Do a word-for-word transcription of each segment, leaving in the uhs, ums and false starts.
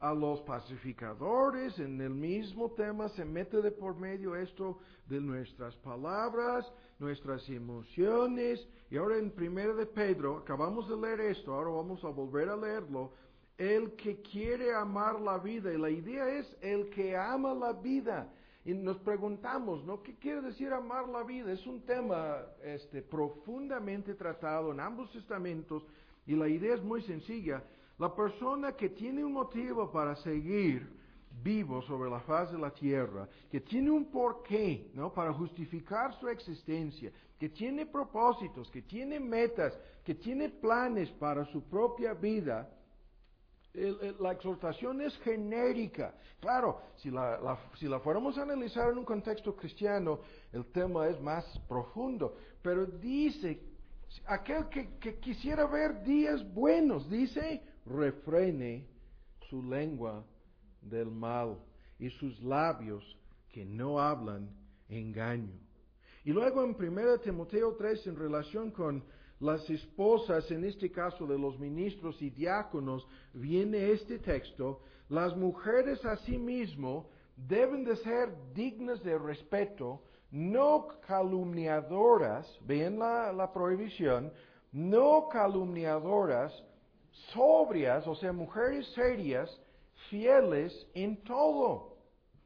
a los pacificadores, en el mismo tema se mete de por medio esto de nuestras palabras, nuestras emociones, y ahora en primera de Pedro, acabamos de leer esto, ahora vamos a volver a leerlo, el que quiere amar la vida, y la idea es el que ama la vida. Y nos preguntamos, ¿no? ¿Qué quiere decir amar la vida? Es un tema este, profundamente tratado en ambos testamentos, y la idea es muy sencilla. La persona que tiene un motivo para seguir vivo sobre la faz de la tierra, que tiene un porqué, ¿no? Para justificar su existencia, que tiene propósitos, que tiene metas, que tiene planes para su propia vida, el, el, la exhortación es genérica. Claro, si la, la, si la fuéramos a analizar en un contexto cristiano, el tema es más profundo, pero dice, aquel que, que quisiera ver días buenos, dice, refrene su lengua del mal y sus labios que no hablan engaño. Y luego en primera Timoteo tres, en relación con las esposas, en este caso de los ministros y diáconos, viene este texto: las mujeres asimismo deben de ser dignas de respeto, no calumniadoras, ven la, la prohibición, no calumniadoras, sobrias, o sea, mujeres serias, fieles en todo.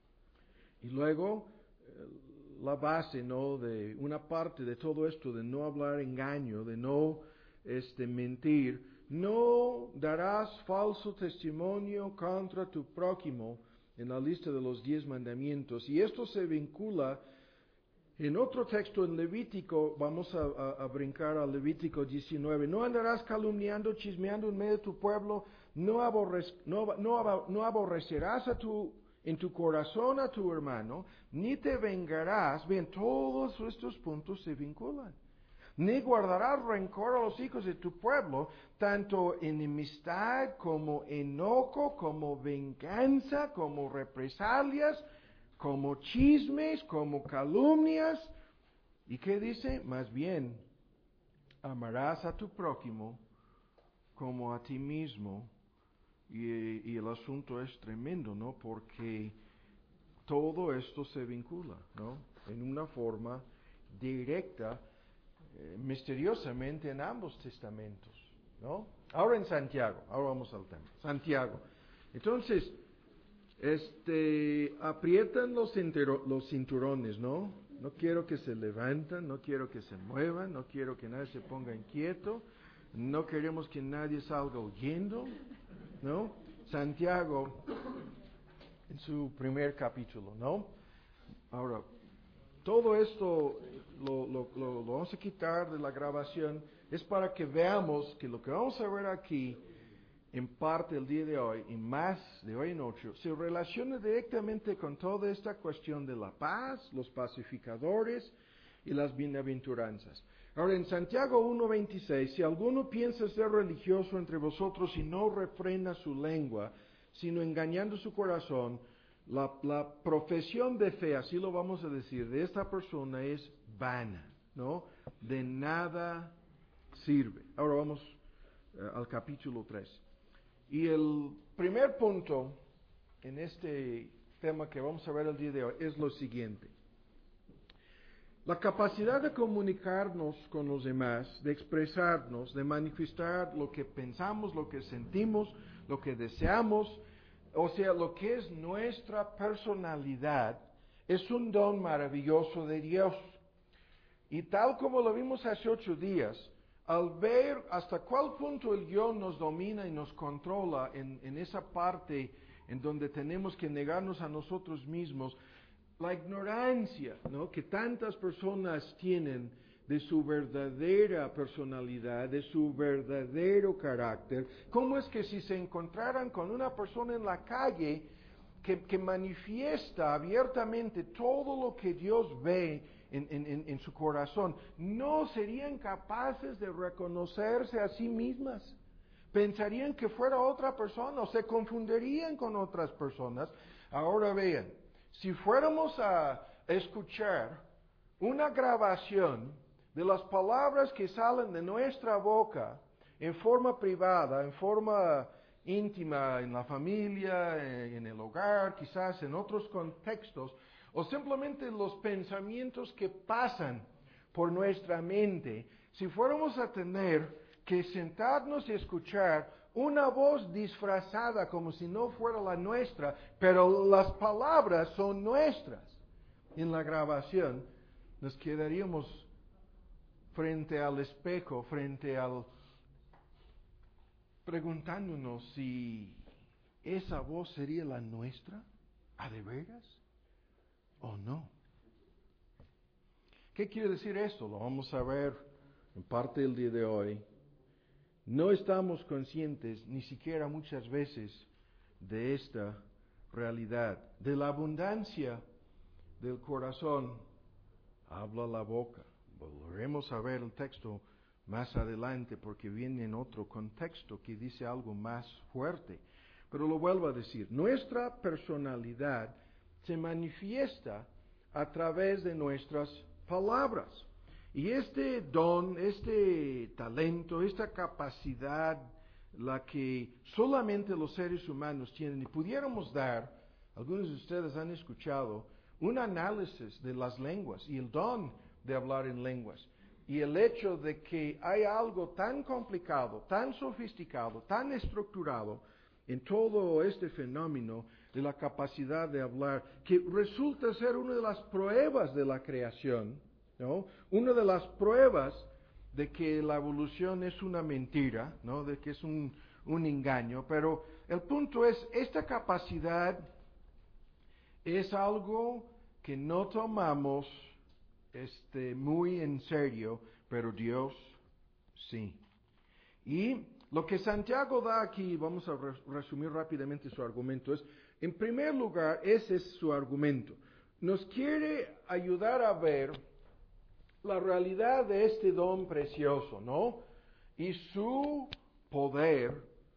Y luego la base, ¿no?, de una parte de todo esto, de no hablar engaño, de no este, mentir. No darás falso testimonio contra tu prójimo, en la lista de los diez mandamientos. Y esto se vincula en otro texto, en Levítico. Vamos a, a, a brincar a Levítico diecinueve. No andarás calumniando, chismeando en medio de tu pueblo. No, aborre, no, no, no aborrecerás a tu en tu corazón a tu hermano, ni te vengarás. Bien, todos estos puntos se vinculan. Ni guardarás rencor a los hijos de tu pueblo, tanto enemistad como enojo, como venganza, como represalias, como chismes, como calumnias. ¿Y qué dice? Más bien, amarás a tu prójimo como a ti mismo. Y, y el asunto es tremendo, ¿no? Porque todo esto se vincula, ¿no? En una forma directa, eh, misteriosamente en ambos testamentos, ¿no? Ahora en Santiago, ahora vamos al tema. Santiago. Entonces, este, aprietan los, cintero, los cinturones, ¿no? No quiero que se levanten, no quiero que se muevan, no quiero que nadie se ponga inquieto, no queremos que nadie salga huyendo, ¿no? Santiago, en su primer capítulo, ¿no? Ahora, todo esto lo, lo, lo, lo vamos a quitar de la grabación, es para que veamos que lo que vamos a ver aquí, en parte el día de hoy, y más de hoy en ocho, se relaciona directamente con toda esta cuestión de la paz, los pacificadores y las bienaventuranzas. Ahora, en Santiago uno veintiséis, si alguno piensa ser religioso entre vosotros y no refrena su lengua, sino engañando su corazón, la, la profesión de fe, así lo vamos a decir, de esta persona es vana, ¿no? De nada sirve. Ahora vamos uh, al capítulo tres. Y el primer punto en este tema que vamos a ver el día de hoy es lo siguiente. La capacidad de comunicarnos con los demás, de expresarnos, de manifestar lo que pensamos, lo que sentimos, lo que deseamos, o sea, lo que es nuestra personalidad, es un don maravilloso de Dios. Y tal como lo vimos hace ocho días, al ver hasta cuál punto el yo nos domina y nos controla en, en esa parte en donde tenemos que negarnos a nosotros mismos, la ignorancia, ¿no?, que tantas personas tienen de su verdadera personalidad, de su verdadero carácter. ¿Cómo es que si se encontraran con una persona en la calle que, que manifiesta abiertamente todo lo que Dios ve en, en, en su corazón, no serían capaces de reconocerse a sí mismas? Pensarían que fuera otra persona o se confundirían con otras personas. Ahora vean, si fuéramos a escuchar una grabación de las palabras que salen de nuestra boca en forma privada, en forma íntima en la familia, en el hogar, quizás en otros contextos, o simplemente los pensamientos que pasan por nuestra mente, si fuéramos a tener que sentarnos y escuchar una voz disfrazada como si no fuera la nuestra, pero las palabras son nuestras en la grabación, nos quedaríamos frente al espejo, frente al... preguntándonos si esa voz sería la nuestra, ¿a de veras o no? ¿Qué quiere decir esto? Lo vamos a ver en parte del día de hoy. No estamos conscientes ni siquiera muchas veces de esta realidad. De la abundancia del corazón habla la boca. Volveremos a ver el texto más adelante porque viene en otro contexto que dice algo más fuerte. Pero lo vuelvo a decir, nuestra personalidad se manifiesta a través de nuestras palabras. Y este don, este talento, esta capacidad, la que solamente los seres humanos tienen, y pudiéramos dar, algunos de ustedes han escuchado, un análisis de las lenguas y el don de hablar en lenguas. Y el hecho de que hay algo tan complicado, tan sofisticado, tan estructurado en todo este fenómeno de la capacidad de hablar, que resulta ser una de las pruebas de la creación, ¿no? Una de las pruebas de que la evolución es una mentira, ¿no? De que es un, un engaño. Pero el punto es, esta capacidad es algo que no tomamos este, muy en serio, pero Dios sí. Y lo que Santiago da aquí, vamos a resumir rápidamente su argumento, es, en primer lugar, ese es su argumento. Nos quiere ayudar a ver la realidad de este don precioso, ¿no? Y su poder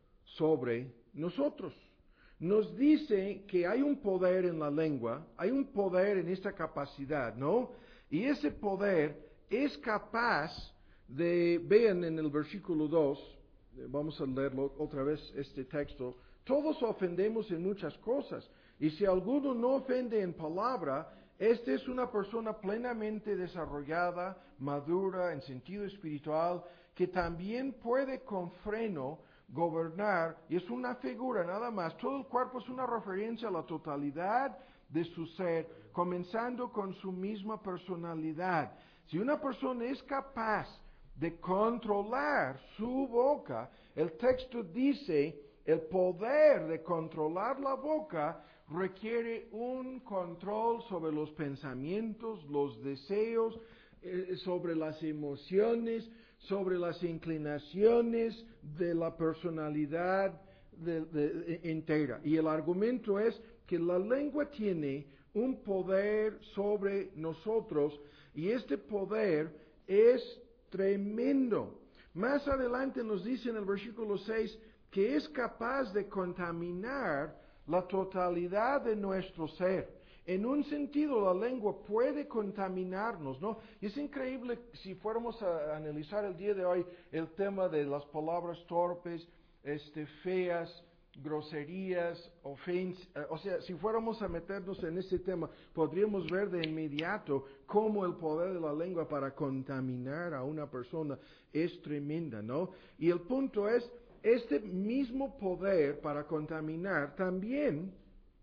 sobre nosotros. Nos dice que hay un poder en la lengua, hay un poder en esta capacidad, ¿no? Y ese poder es capaz de, vean en el versículo dos, vamos a leerlo otra vez este texto, todos ofendemos en muchas cosas, y si alguno no ofende en palabra, esta es una persona plenamente desarrollada, madura en sentido espiritual, que también puede con freno gobernar, y es una figura nada más. Todo el cuerpo es una referencia a la totalidad de su ser, comenzando con su misma personalidad. Si una persona es capaz de controlar su boca, el texto dice, el poder de controlar la boca requiere un control sobre los pensamientos, los deseos, eh, sobre las emociones, sobre las inclinaciones de la personalidad de, de, de, entera. Y el argumento es que la lengua tiene un poder sobre nosotros y este poder es tremendo. Más adelante nos dice en el versículo seis que es capaz de contaminar la totalidad de nuestro ser. En un sentido, la lengua puede contaminarnos, ¿no? Y es increíble si fuéramos a analizar el día de hoy el tema de las palabras torpes, este, feas, groserías, ofensas. O sea, si fuéramos a meternos en ese tema, podríamos ver de inmediato cómo el poder de la lengua para contaminar a una persona es tremenda, ¿no? Y el punto es, este mismo poder para contaminar también,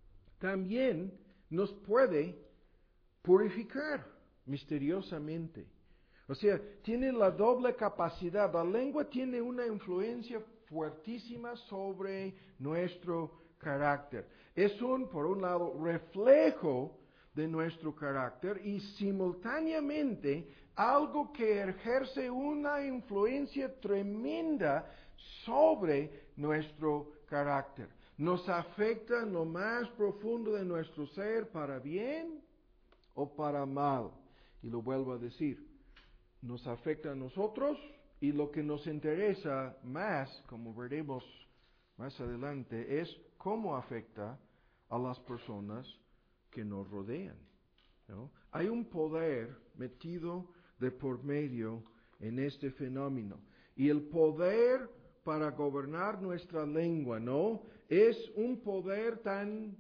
también nos puede purificar misteriosamente. O sea, tiene la doble capacidad. La lengua tiene una influencia fuertísima sobre nuestro carácter. Es un, por un lado, reflejo de nuestro carácter y simultáneamente algo que ejerce una influencia tremenda sobre nuestro carácter. Nos afecta en lo más profundo de nuestro ser para bien o para mal. Y lo vuelvo a decir, nos afecta a nosotros y lo que nos interesa más, como veremos más adelante, es cómo afecta a las personas que nos rodean, ¿no? Hay un poder metido de por medio en este fenómeno. Y el poder para gobernar nuestra lengua, ¿no? Es un poder tan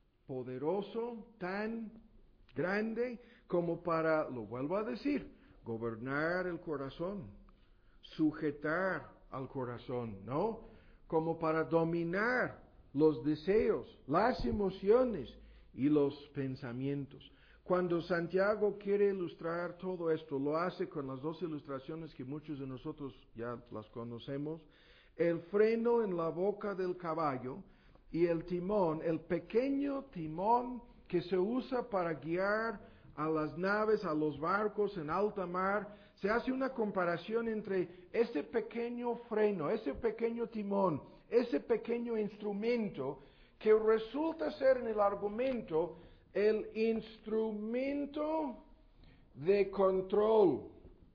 poderoso, tan grande, como para, lo vuelvo a decir, gobernar el corazón, sujetar al corazón, ¿no? Como para dominar los deseos, las emociones y los pensamientos. Cuando Santiago quiere ilustrar todo esto, lo hace con las dos ilustraciones que muchos de nosotros ya las conocemos. El freno en la boca del caballo y el timón, el pequeño timón que se usa para guiar a las naves, a los barcos en alta mar. Se hace una comparación entre ese pequeño freno, ese pequeño timón, ese pequeño instrumento que resulta ser en el argumento el instrumento de control.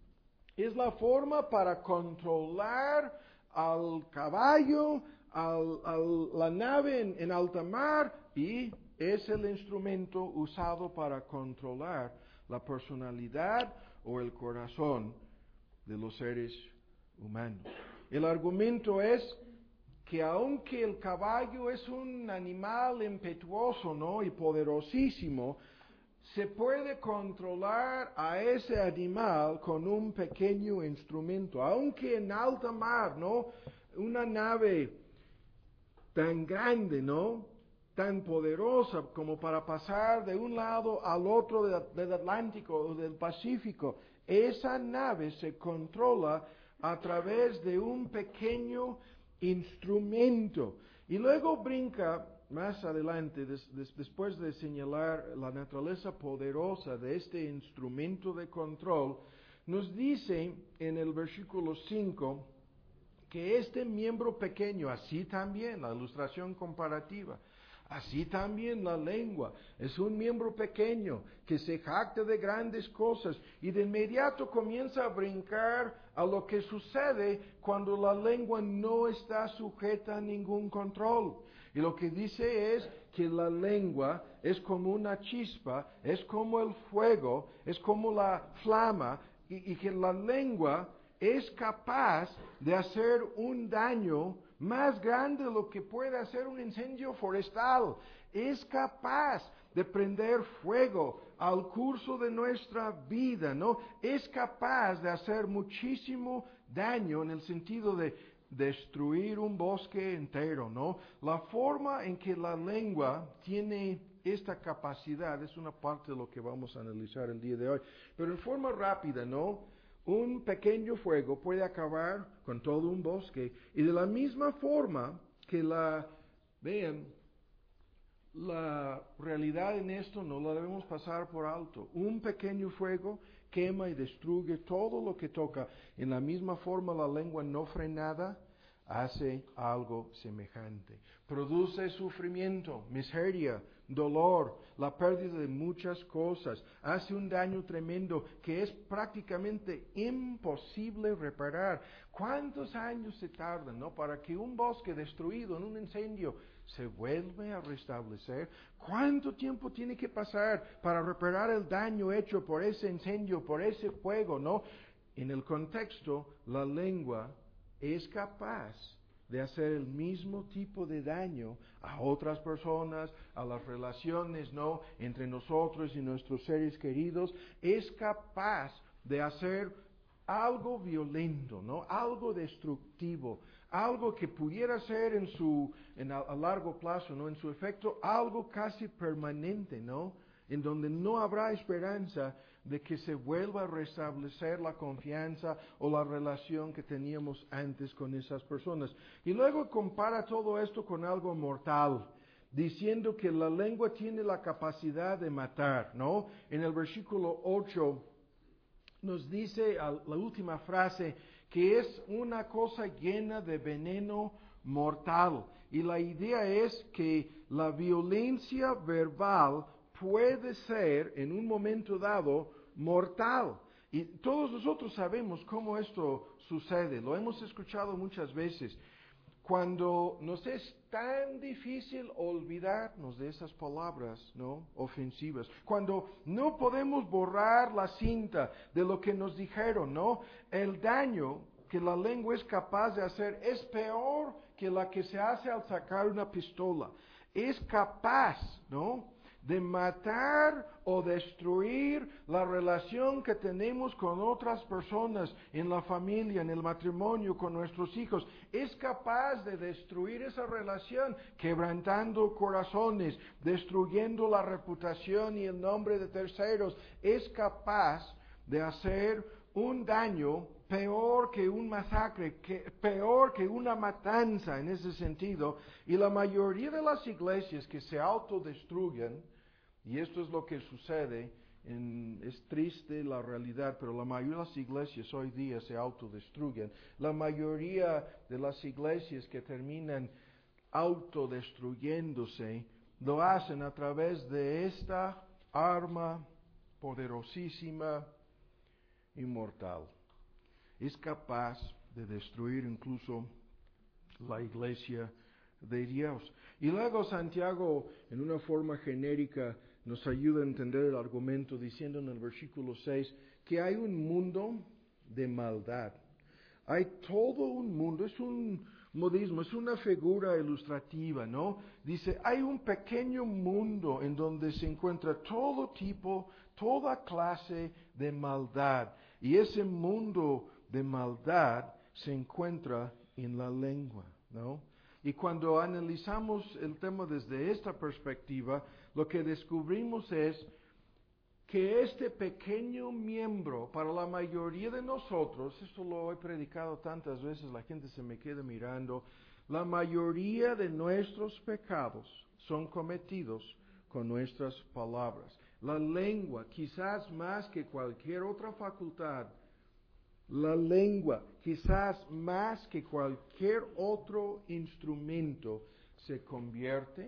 Es la forma para controlar al caballo, al, al, la nave en, en alta mar, y es el instrumento usado para controlar la personalidad o el corazón de los seres humanos. El argumento es que aunque el caballo es un animal impetuoso, ¿no?, y poderosísimo, se puede controlar a ese animal con un pequeño instrumento. Aunque en alta mar, ¿no?, una nave tan grande, ¿no?, tan poderosa como para pasar de un lado al otro de, del Atlántico o del Pacífico, esa nave se controla a través de un pequeño instrumento. Y luego brinca más adelante, des, des, después de señalar la naturaleza poderosa de este instrumento de control, nos dice en el versículo cinco que este miembro pequeño, así también, la ilustración comparativa, así también la lengua es un miembro pequeño que se jacta de grandes cosas, y de inmediato comienza a brincar a lo que sucede cuando la lengua no está sujeta a ningún control. Y lo que dice es que la lengua es como una chispa, es como el fuego, es como la flama, y, y que la lengua es capaz de hacer un daño más grande de lo que puede hacer un incendio forestal. Es capaz de prender fuego al curso de nuestra vida, ¿no? Es capaz de hacer muchísimo daño en el sentido de destruir un bosque entero, ¿no? La forma en que la lengua tiene esta capacidad es una parte de lo que vamos a analizar el día de hoy. Pero en forma rápida, ¿no? Un pequeño fuego puede acabar con todo un bosque, y de la misma forma que la, vean, la realidad en esto no la debemos pasar por alto. Un pequeño fuego quema y destruye todo lo que toca. En la misma forma la lengua no frenada hace algo semejante. Produce sufrimiento, miseria, dolor, la pérdida de muchas cosas. Hace un daño tremendo que es prácticamente imposible reparar. ¿Cuántos años se tardan, no, para que un bosque destruido en un incendio se vuelva a restablecer? ¿Cuánto tiempo tiene que pasar para reparar el daño hecho por ese incendio, por ese fuego, no? En el contexto, la lengua es capaz de hacer el mismo tipo de daño a otras personas, a las relaciones, ¿no?, entre nosotros y nuestros seres queridos. Es capaz de hacer algo violento, ¿no?, algo destructivo, algo que pudiera ser en su, en a, a largo plazo, ¿no?, en su efecto, algo casi permanente, ¿no?, en donde no habrá esperanza de que se vuelva a restablecer la confianza o la relación que teníamos antes con esas personas. Y luego compara todo esto con algo mortal, diciendo que la lengua tiene la capacidad de matar, ¿no? En el versículo ocho nos dice la última frase que es una cosa llena de veneno mortal. Y la idea es que la violencia verbal puede ser en un momento dado mortal. Y todos nosotros sabemos cómo esto sucede, lo hemos escuchado muchas veces. Cuando nos es tan difícil olvidarnos de esas palabras, ¿no?, ofensivas, cuando no podemos borrar la cinta de lo que nos dijeron, ¿no?, el daño que la lengua es capaz de hacer es peor que la que se hace al sacar una pistola. Es capaz, ¿no?, de matar o destruir la relación que tenemos con otras personas, en la familia, en el matrimonio, con nuestros hijos. Es capaz de destruir esa relación, quebrantando corazones, destruyendo la reputación y el nombre de terceros. Es capaz de hacer un daño peor que un masacre, que, peor que una matanza en ese sentido. Y la mayoría de las iglesias que se autodestruyen, y esto es lo que sucede, en, es triste la realidad, pero la mayoría de las iglesias hoy día se autodestruyen. La mayoría de las iglesias que terminan autodestruyéndose lo hacen a través de esta arma poderosísima, inmortal. Es capaz de destruir incluso la iglesia de Dios. Y luego Santiago, en una forma genérica, nos ayuda a entender el argumento diciendo en el versículo seis que hay un mundo de maldad. Hay todo un mundo, es un modismo, es una figura ilustrativa, ¿no? Dice, hay un pequeño mundo en donde se encuentra todo tipo, toda clase de maldad. Y ese mundo de maldad se encuentra en la lengua, ¿no? Y cuando analizamos el tema desde esta perspectiva, lo que descubrimos es que este pequeño miembro, para la mayoría de nosotros, esto lo he predicado tantas veces, la gente se me queda mirando, la mayoría de nuestros pecados son cometidos con nuestras palabras. La lengua, quizás más que cualquier otra facultad, la lengua, quizás más que cualquier otro instrumento, se convierte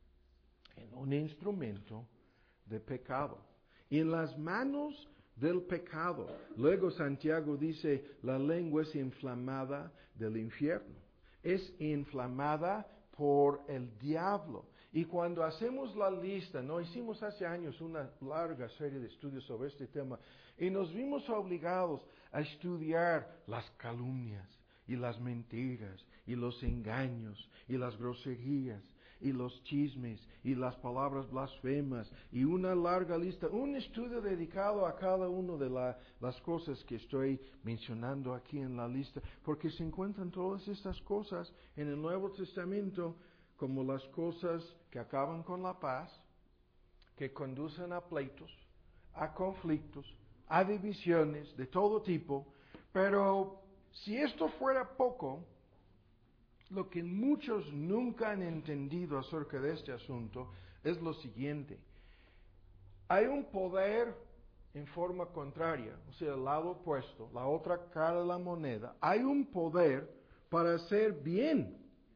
en un instrumento de pecado. Y en las manos del pecado. Luego Santiago dice, la lengua es inflamada del infierno. Es inflamada por el diablo. Y cuando hacemos la lista, ¿no? Hicimos hace años una larga serie de estudios sobre este tema y nos vimos obligados a estudiar las calumnias y las mentiras y los engaños y las groserías y los chismes y las palabras blasfemas y una larga lista, un estudio dedicado a cada una de la, las cosas que estoy mencionando aquí en la lista, porque se encuentran todas estas cosas en el Nuevo Testamento como las cosas que acaban con la paz, que conducen a pleitos, a conflictos, a divisiones de todo tipo. Pero si esto fuera poco, lo que muchos nunca han entendido acerca de este asunto es lo siguiente. Hay un poder en forma contraria, o sea, el lado opuesto, la otra cara de la moneda. Hay un poder para hacer bien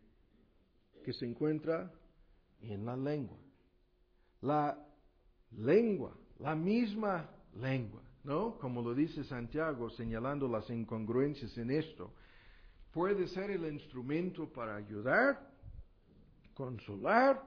que se encuentra en la lengua. La lengua, la misma lengua, ¿no? Como lo dice Santiago, señalando las incongruencias en esto. Puede ser el instrumento para ayudar, consolar,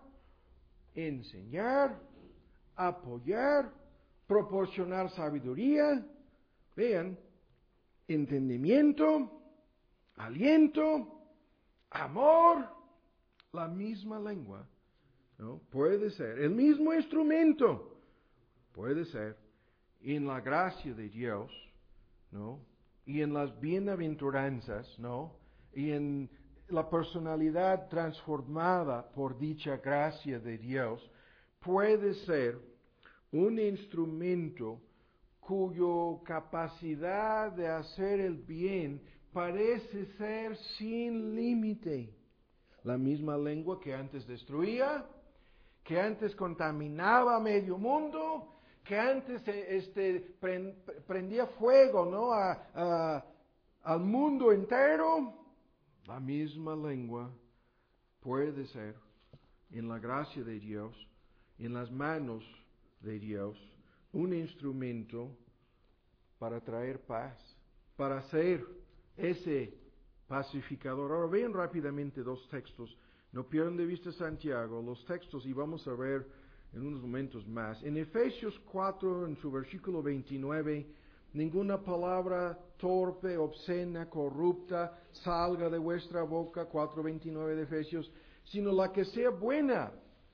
enseñar, apoyar, proporcionar sabiduría, vean, entendimiento, aliento, amor, la misma lengua, ¿no? Puede ser, el mismo instrumento, puede ser, en la gracia de Dios, ¿no? Y en las bienaventuranzas, ¿no? Y en la personalidad transformada por dicha gracia de Dios, puede ser un instrumento cuya capacidad de hacer el bien parece ser sin límite. La misma lengua que antes destruía, que antes contaminaba medio mundo, que antes este, prendía fuego, ¿no? a, a, al mundo entero, la misma lengua puede ser, en la gracia de Dios, en las manos de Dios, un instrumento para traer paz, para ser ese pacificador. Ahora vean rápidamente dos textos, no pierdan de vista Santiago, los textos, y vamos a ver en unos momentos más. En Efesios cuatro, en su versículo veintinueve, ninguna palabra torpe, obscena, corrupta salga de vuestra boca, cuatro veintinueve de Efesios, sino la que sea buena.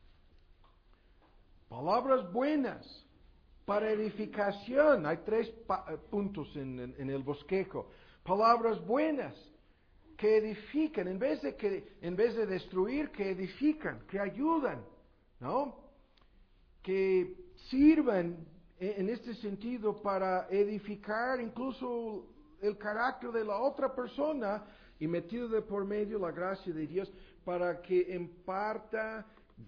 Palabras buenas para edificación. Hay tres pa- puntos en, en, en el bosquejo. Palabras buenas que edifican, en vez de que, en vez de destruir, que edifican, que ayudan, ¿no? Que sirvan en este sentido para edificar incluso el carácter de la otra persona y metido de por medio la gracia de Dios para que imparta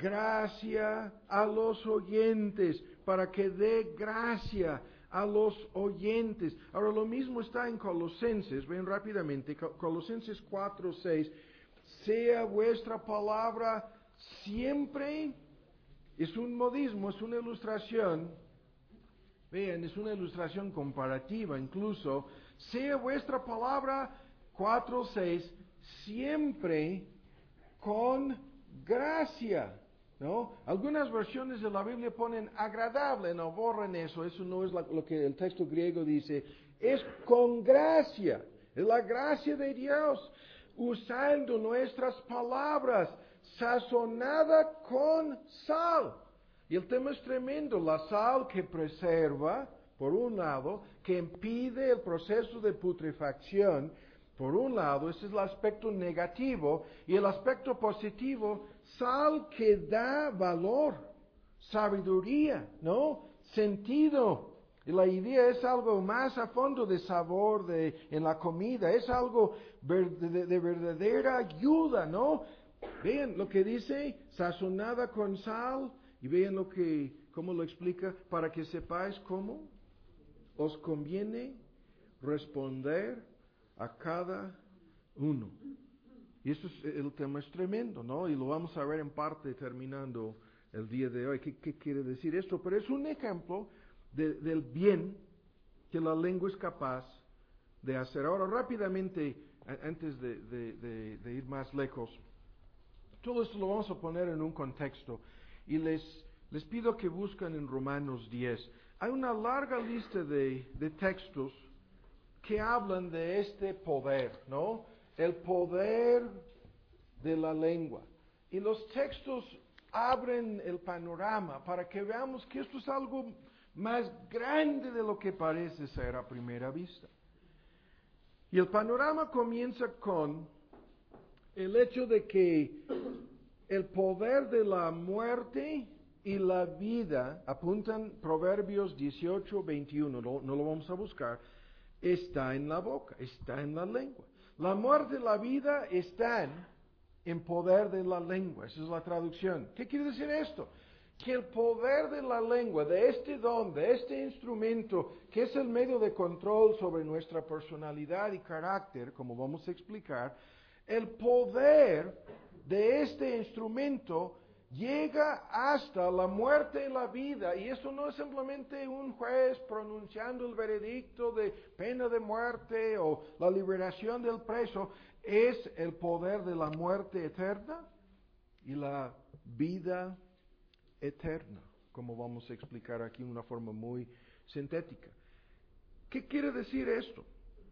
gracia a los oyentes, para que dé gracia a los oyentes. Ahora lo mismo está en Colosenses, ven rápidamente, Colosenses cuatro, seis, sea vuestra palabra siempre, es un modismo, es una ilustración, vean, es una ilustración comparativa incluso, sea vuestra palabra, cuatro, seis, siempre con gracia, ¿no? Algunas versiones de la Biblia ponen agradable, no borren eso, eso no es la, lo que el texto griego dice, es con gracia, es la gracia de Dios, usando nuestras palabras, sazonada con sal. Y el tema es tremendo, la sal que preserva, por un lado, que impide el proceso de putrefacción, por un lado, ese es el aspecto negativo, y el aspecto positivo, sal que da valor, sabiduría, ¿no? Sentido. Y la idea es algo más a fondo de sabor de, en la comida, es algo ver, de, de verdadera ayuda, ¿no? Vean lo que dice, sazonada con sal, y vean lo que, cómo lo explica, para que sepáis cómo os conviene responder a cada uno. Y eso es, el tema es tremendo, ¿no? Y lo vamos a ver en parte terminando el día de hoy. ¿Qué, qué quiere decir esto? Pero es un ejemplo de, del bien que la lengua es capaz de hacer. Ahora, rápidamente, antes de, de, de, de ir más lejos, todo esto lo vamos a poner en un contexto. Y les, les pido que busquen en Romanos diez. Hay una larga lista de, de textos que hablan de este poder, ¿no? El poder de la lengua. Y los textos abren el panorama para que veamos que esto es algo más grande de lo que parece ser a primera vista. Y el panorama comienza con el hecho de que el poder de la muerte y la vida, apuntan Proverbios dieciocho, veintiuno, no, no lo vamos a buscar, está en la boca, está en la lengua. La muerte y la vida están en poder de la lengua, esa es la traducción. ¿Qué quiere decir esto? Que el poder de la lengua, de este don, de este instrumento, que es el medio de control sobre nuestra personalidad y carácter, como vamos a explicar, el poder de este instrumento llega hasta la muerte y la vida, y eso no es simplemente un juez pronunciando el veredicto de pena de muerte o la liberación del preso, es el poder de la muerte eterna y la vida eterna, como vamos a explicar aquí de una forma muy sintética. ¿Qué quiere decir esto?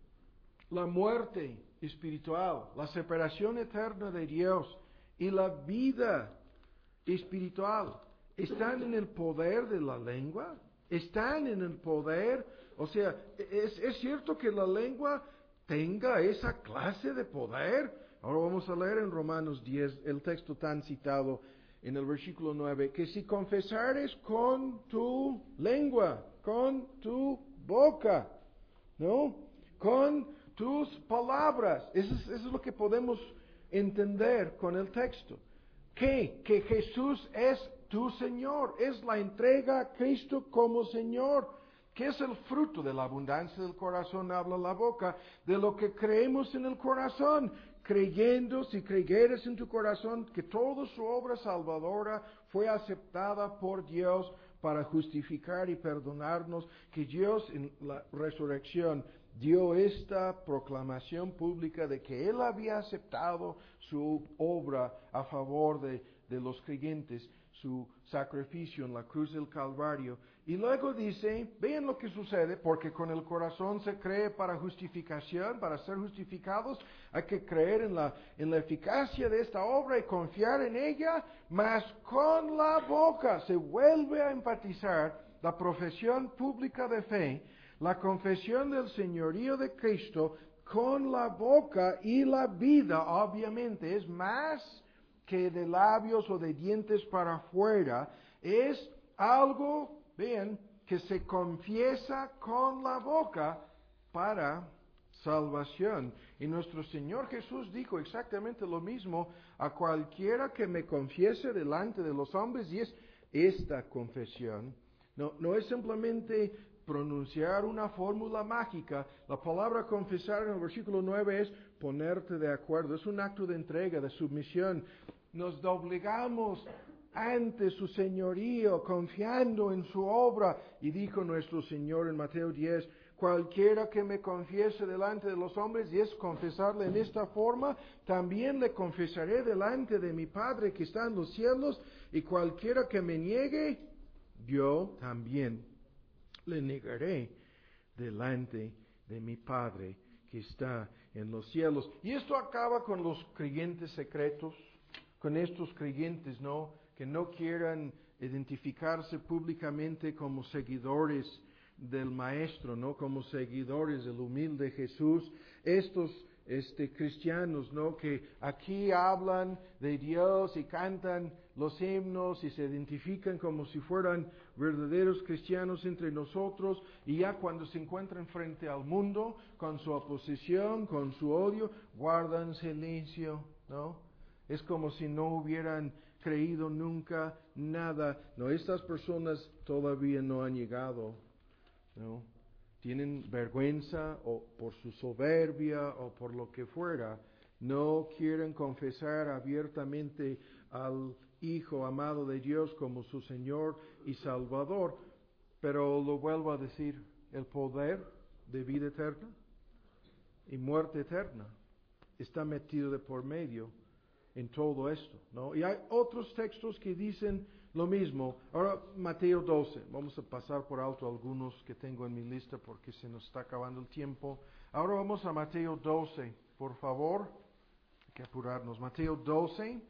La muerte espiritual, la separación eterna de Dios y la vida espiritual, ¿están en el poder de la lengua? ¿Están en el poder? O sea, ¿es, es cierto que la lengua tenga esa clase de poder? Ahora vamos a leer en Romanos diez, el texto tan citado en el versículo nueve, que si confesares con tu lengua, con tu boca, ¿no? Con tus palabras, eso es, eso es lo que podemos entender con el texto. ¿Qué? Que Jesús es tu Señor, es la entrega a Cristo como Señor, que es el fruto de la abundancia del corazón, habla la boca, de lo que creemos en el corazón, creyendo, si creyeres en tu corazón, que toda su obra salvadora fue aceptada por Dios para justificar y perdonarnos, que Dios en la resurrección dio esta proclamación pública de que Él había aceptado su obra a favor de, de los creyentes. su sacrificio en la cruz del Calvario. Y luego dice, vean lo que sucede, porque con el corazón se cree para justificación, para ser justificados, hay que creer en la, en la eficacia de esta obra y confiar en ella, mas con la boca se vuelve a enfatizar la profesión pública de fe, la confesión del señorío de Cristo con la boca y la vida, obviamente, es más que de labios o de dientes para afuera, es algo, vean, que se confiesa con la boca para salvación. Y nuestro Señor Jesús dijo exactamente lo mismo: a cualquiera que me confiese delante de los hombres, y es esta confesión. No, no es simplemente pronunciar una fórmula mágica. La palabra confesar en el versículo nueve es ponerte de acuerdo. Es un acto de entrega, de sumisión. Nos doblegamos ante su señorío, confiando en su obra. Y dijo nuestro Señor en Mateo diez, cualquiera que me confiese delante de los hombres, y es confesarle en esta forma, también le confesaré delante de mi Padre que está en los cielos, y cualquiera que me niegue, yo también le negaré delante de mi Padre que está en los cielos. Y esto acaba con los creyentes secretos, con estos creyentes, ¿no?, que no quieran identificarse públicamente como seguidores del Maestro, ¿no?, como seguidores del humilde Jesús. Estos este, cristianos, ¿no?, que aquí hablan de Dios y cantan los himnos y se identifican como si fueran verdaderos cristianos entre nosotros, y ya cuando se encuentran frente al mundo, con su oposición, con su odio, guardan silencio, ¿no? Es como si no hubieran creído nunca nada. No, estas personas todavía no han llegado, ¿no? Tienen vergüenza o por su soberbia o por lo que fuera. No quieren confesar abiertamente al Hijo amado de Dios como su Señor y Salvador. Pero lo vuelvo a decir, el poder de vida eterna y muerte eterna está metido de por medio en todo esto, ¿no? Y hay otros textos que dicen lo mismo. Ahora, Mateo doce, vamos a pasar por alto algunos que tengo en mi lista porque se nos está acabando el tiempo. Ahora vamos a Mateo doce, por favor, hay que apurarnos. Mateo doce,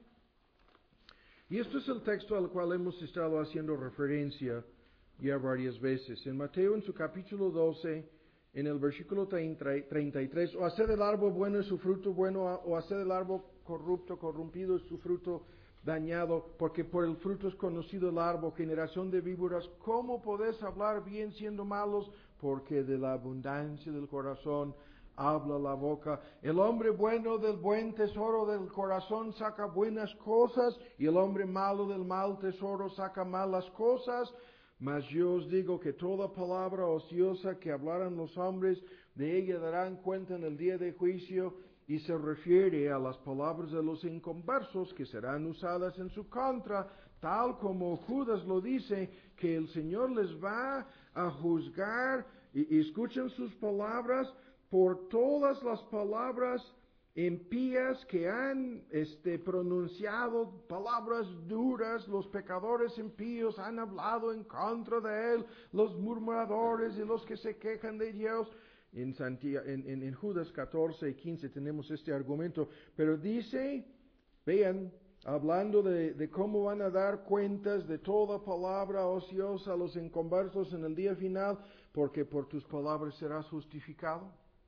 y esto es el texto al cual hemos estado haciendo referencia ya varias veces. En Mateo, en su capítulo doce, en el versículo treinta y tres, o haced el árbol bueno y su fruto bueno, o haced el árbol corrupto, corrompido y su fruto dañado, porque por el fruto es conocido el árbol. Generación de víboras, ¿cómo podés hablar bien siendo malos? Porque de la abundancia del corazón habla la boca. El hombre bueno del buen tesoro del corazón saca buenas cosas, y el hombre malo del mal tesoro saca malas cosas. Mas yo os digo que toda palabra ociosa que hablaran los hombres, de ella darán cuenta en el día de juicio. Y se refiere a las palabras de los inconversos que serán usadas en su contra, tal como Judas lo dice, que el Señor les va a juzgar. Y, y escuchen sus palabras, por todas las palabras impías que han este, pronunciado, palabras duras, los pecadores impíos han hablado en contra de él, los murmuradores y los que se quejan de Dios. En, Santiago, en, en, en Judas catorce y quince tenemos este argumento, pero dice, vean, hablando de, de cómo van a dar cuentas de toda palabra ociosa a los inconversos en el día final, porque por tus palabras serás justificado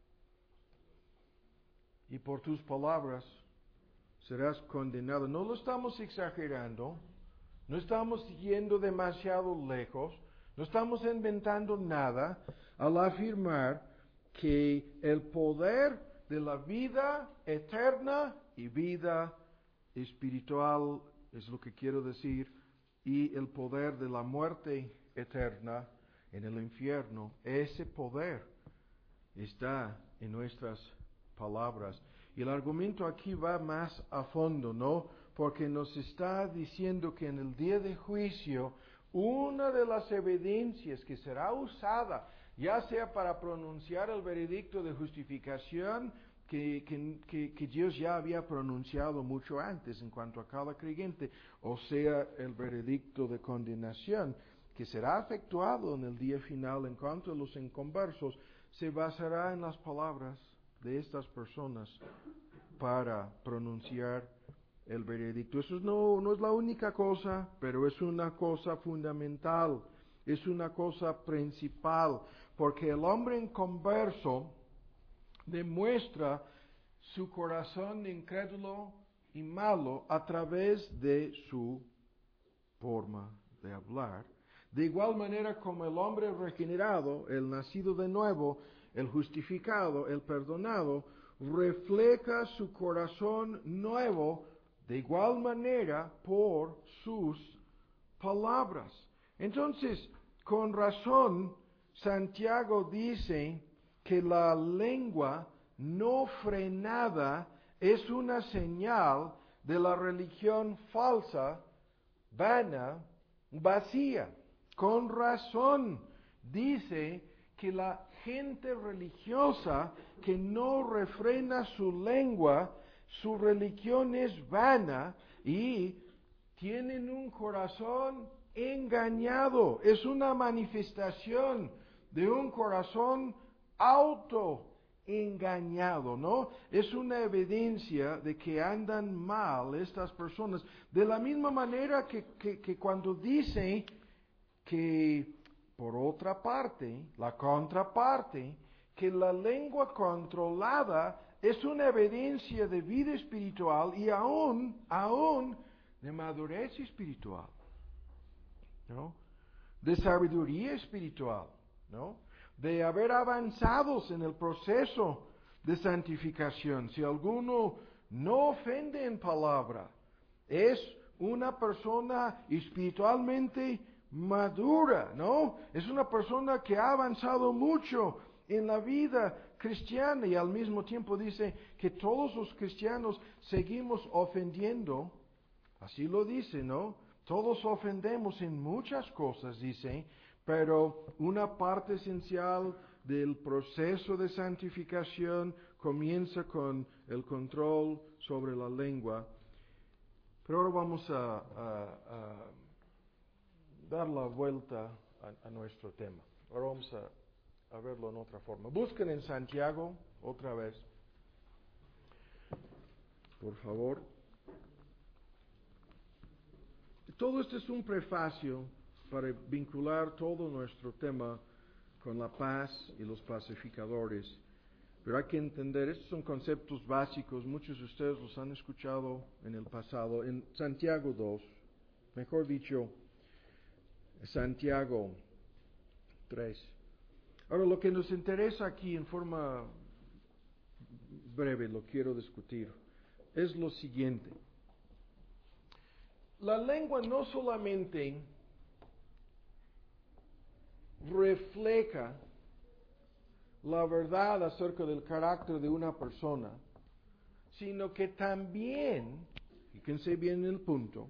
y por tus palabras serás condenado. No lo estamos exagerando, no estamos yendo demasiado lejos, no estamos inventando nada al afirmar que el poder de la vida eterna y vida espiritual, es lo que quiero decir, y el poder de la muerte eterna en el infierno, ese poder está en nuestras palabras. Y el argumento aquí va más a fondo, ¿no? Porque nos está diciendo que en el día de juicio, una de las evidencias que será usada, ya sea para pronunciar el veredicto de justificación que, que, que, que Dios ya había pronunciado mucho antes en cuanto a cada creyente, o sea, el veredicto de condenación, que será efectuado en el día final en cuanto a los inconversos, se basará en las palabras de estas personas para pronunciar el veredicto. Eso no, no es la única cosa, pero es una cosa fundamental, es una cosa principal, porque el hombre inconverso demuestra su corazón incrédulo y malo a través de su forma de hablar. De igual manera como el hombre regenerado, el nacido de nuevo, el justificado, el perdonado, refleja su corazón nuevo de igual manera por sus palabras. Entonces, con razón, Santiago dice que la lengua no frenada es una señal de la religión falsa, vana, vacía. Con razón dice que la gente religiosa que no refrena su lengua, su religión es vana y tienen un corazón engañado. Es una manifestación de un corazón autoengañado, ¿no? Es una evidencia de que andan mal estas personas. De la misma manera que, que, que cuando dicen que, por otra parte, la contraparte, que la lengua controlada es una evidencia de vida espiritual y aún, aún de madurez espiritual, ¿no? De sabiduría espiritual, ¿no? De haber avanzados en el proceso de santificación. Si alguno no ofende en palabra, es una persona espiritualmente madura, ¿no? Es una persona que ha avanzado mucho en la vida cristiana y al mismo tiempo dice que todos los cristianos seguimos ofendiendo. Así lo dice, ¿no? Todos ofendemos en muchas cosas, dice, pero una parte esencial del proceso de santificación comienza con el control sobre la lengua. Pero ahora vamos a, a, a dar la vuelta a, a nuestro tema. Ahora vamos a, a verlo en otra forma. Busquen en Santiago otra vez, por favor. Todo esto es un prefacio para vincular todo nuestro tema con la paz y los pacificadores. Pero hay que entender, estos son conceptos básicos, muchos de ustedes los han escuchado en el pasado. En Santiago dos, mejor dicho, Santiago tres. Ahora, lo que nos interesa aquí en forma breve, lo quiero discutir, es lo siguiente. La lengua no solamente refleja la verdad acerca del carácter de una persona, sino que también, fíjense bien el punto,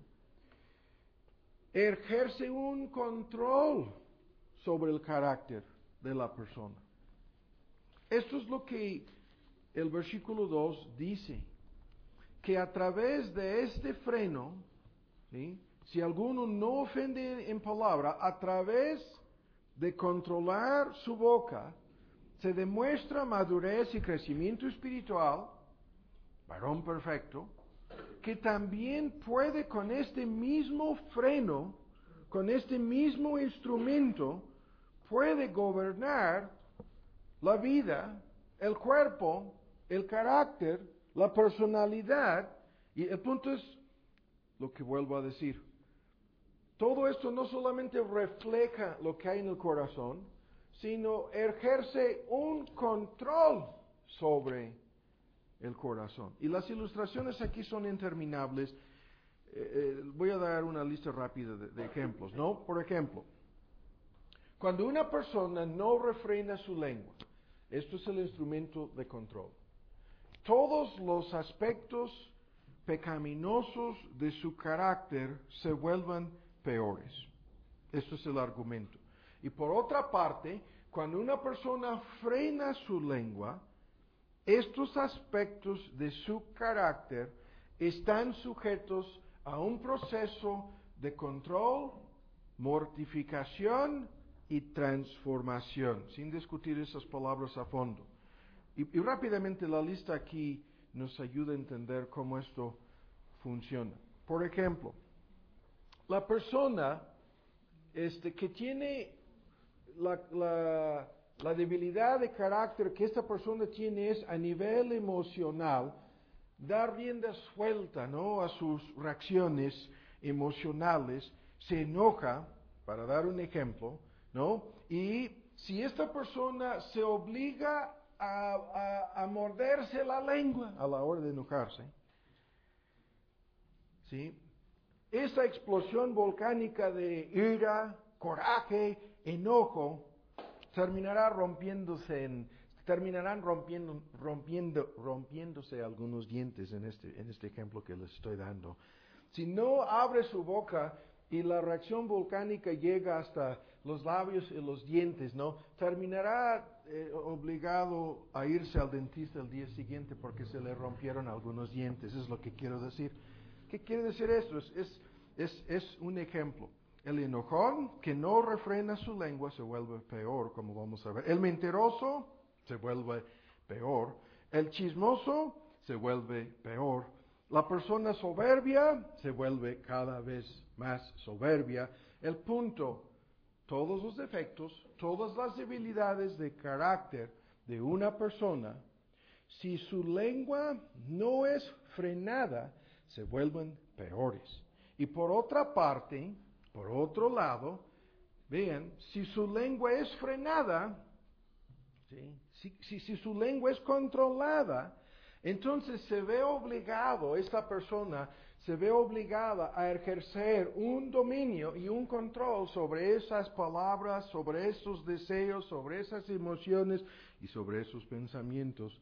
ejerce un control sobre el carácter de la persona. Esto es lo que el versículo dos dice, que a través de este freno, ¿sí?, si alguno no ofende en palabra, a través de controlar su boca, se demuestra madurez y crecimiento espiritual, varón perfecto, que también puede con este mismo freno, con este mismo instrumento, puede gobernar la vida, el cuerpo, el carácter, la personalidad. Y el punto es lo que vuelvo a decir. Todo esto no solamente refleja lo que hay en el corazón, sino ejerce un control sobre el corazón. Y las ilustraciones aquí son interminables. Eh, eh, voy a dar una lista rápida de, de ejemplos, ¿no? Por ejemplo, cuando una persona no refrena su lengua, esto es el instrumento de control. Todos los aspectos pecaminosos de su carácter se vuelven peores. Esto es el argumento. Y por otra parte, cuando una persona frena su lengua, estos aspectos de su carácter están sujetos a un proceso de control, mortificación y transformación, sin discutir esas palabras a fondo. Y, y rápidamente la lista aquí nos ayuda a entender cómo esto funciona. Por ejemplo, la persona este, que tiene la, la, la debilidad de carácter que esta persona tiene es a nivel emocional, dar rienda suelta, ¿no?, a sus reacciones emocionales, se enoja, para dar un ejemplo, ¿no? Y si esta persona se obliga a, a, a morderse la lengua a la hora de enojarse, ¿sí?, esa explosión volcánica de ira, coraje, enojo, terminará rompiéndose en, terminarán rompiendo, rompiendo, rompiéndose algunos dientes en este, en este ejemplo que les estoy dando. Si no abre su boca y la reacción volcánica llega hasta los labios y los dientes, ¿no?, terminará eh, obligado a irse al dentista el día siguiente porque se le rompieron algunos dientes. Es lo que quiero decir. ¿Qué quiere decir esto? Es, es, es, es un ejemplo. El enojón que no refrena su lengua se vuelve peor, como vamos a ver. El mentiroso se vuelve peor. El chismoso se vuelve peor. La persona soberbia se vuelve cada vez más soberbia. El punto, todos los defectos, todas las debilidades de carácter de una persona, si su lengua no es frenada, se vuelven peores. Y por otra parte, por otro lado, vean, si su lengua es frenada, ¿sí?, si, si, si su lengua es controlada, entonces se ve obligado, esta persona se ve obligada a ejercer un dominio y un control sobre esas palabras, sobre esos deseos, sobre esas emociones y sobre esos pensamientos.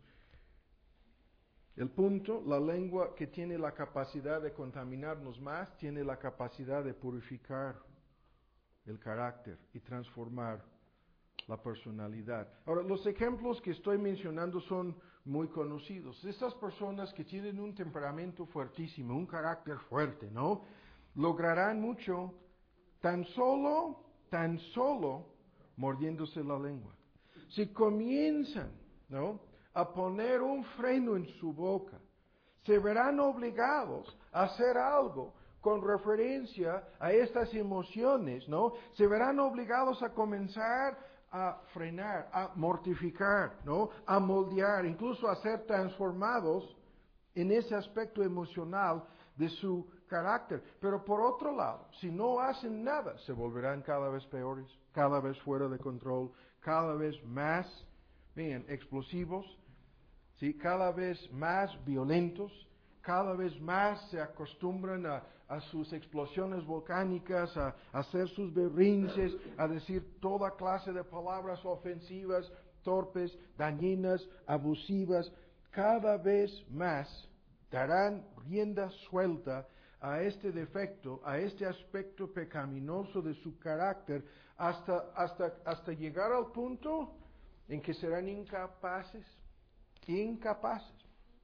El punto, la lengua que tiene la capacidad de contaminarnos más, tiene la capacidad de purificar el carácter y transformar la personalidad. Ahora, los ejemplos que estoy mencionando son muy conocidos. Esas personas que tienen un temperamento fuertísimo, un carácter fuerte, ¿no?, lograrán mucho tan solo, tan solo mordiéndose la lengua. Si comienzan, ¿no?, a poner un freno en su boca, se verán obligados a hacer algo con referencia a estas emociones, ¿no? Se verán obligados a comenzar a frenar, a mortificar, ¿no?, a moldear, incluso a ser transformados en ese aspecto emocional de su carácter. Pero por otro lado, si no hacen nada, se volverán cada vez peores, cada vez fuera de control, cada vez más, bien, explosivos, ¿sí?, cada vez más violentos, cada vez más se acostumbran a, a sus explosiones volcánicas, a, a hacer sus berrinches, a decir toda clase de palabras ofensivas, torpes, dañinas, abusivas. Cada vez más darán rienda suelta a este defecto, a este aspecto pecaminoso de su carácter, hasta, hasta, hasta llegar al punto en que serán incapaces, incapaces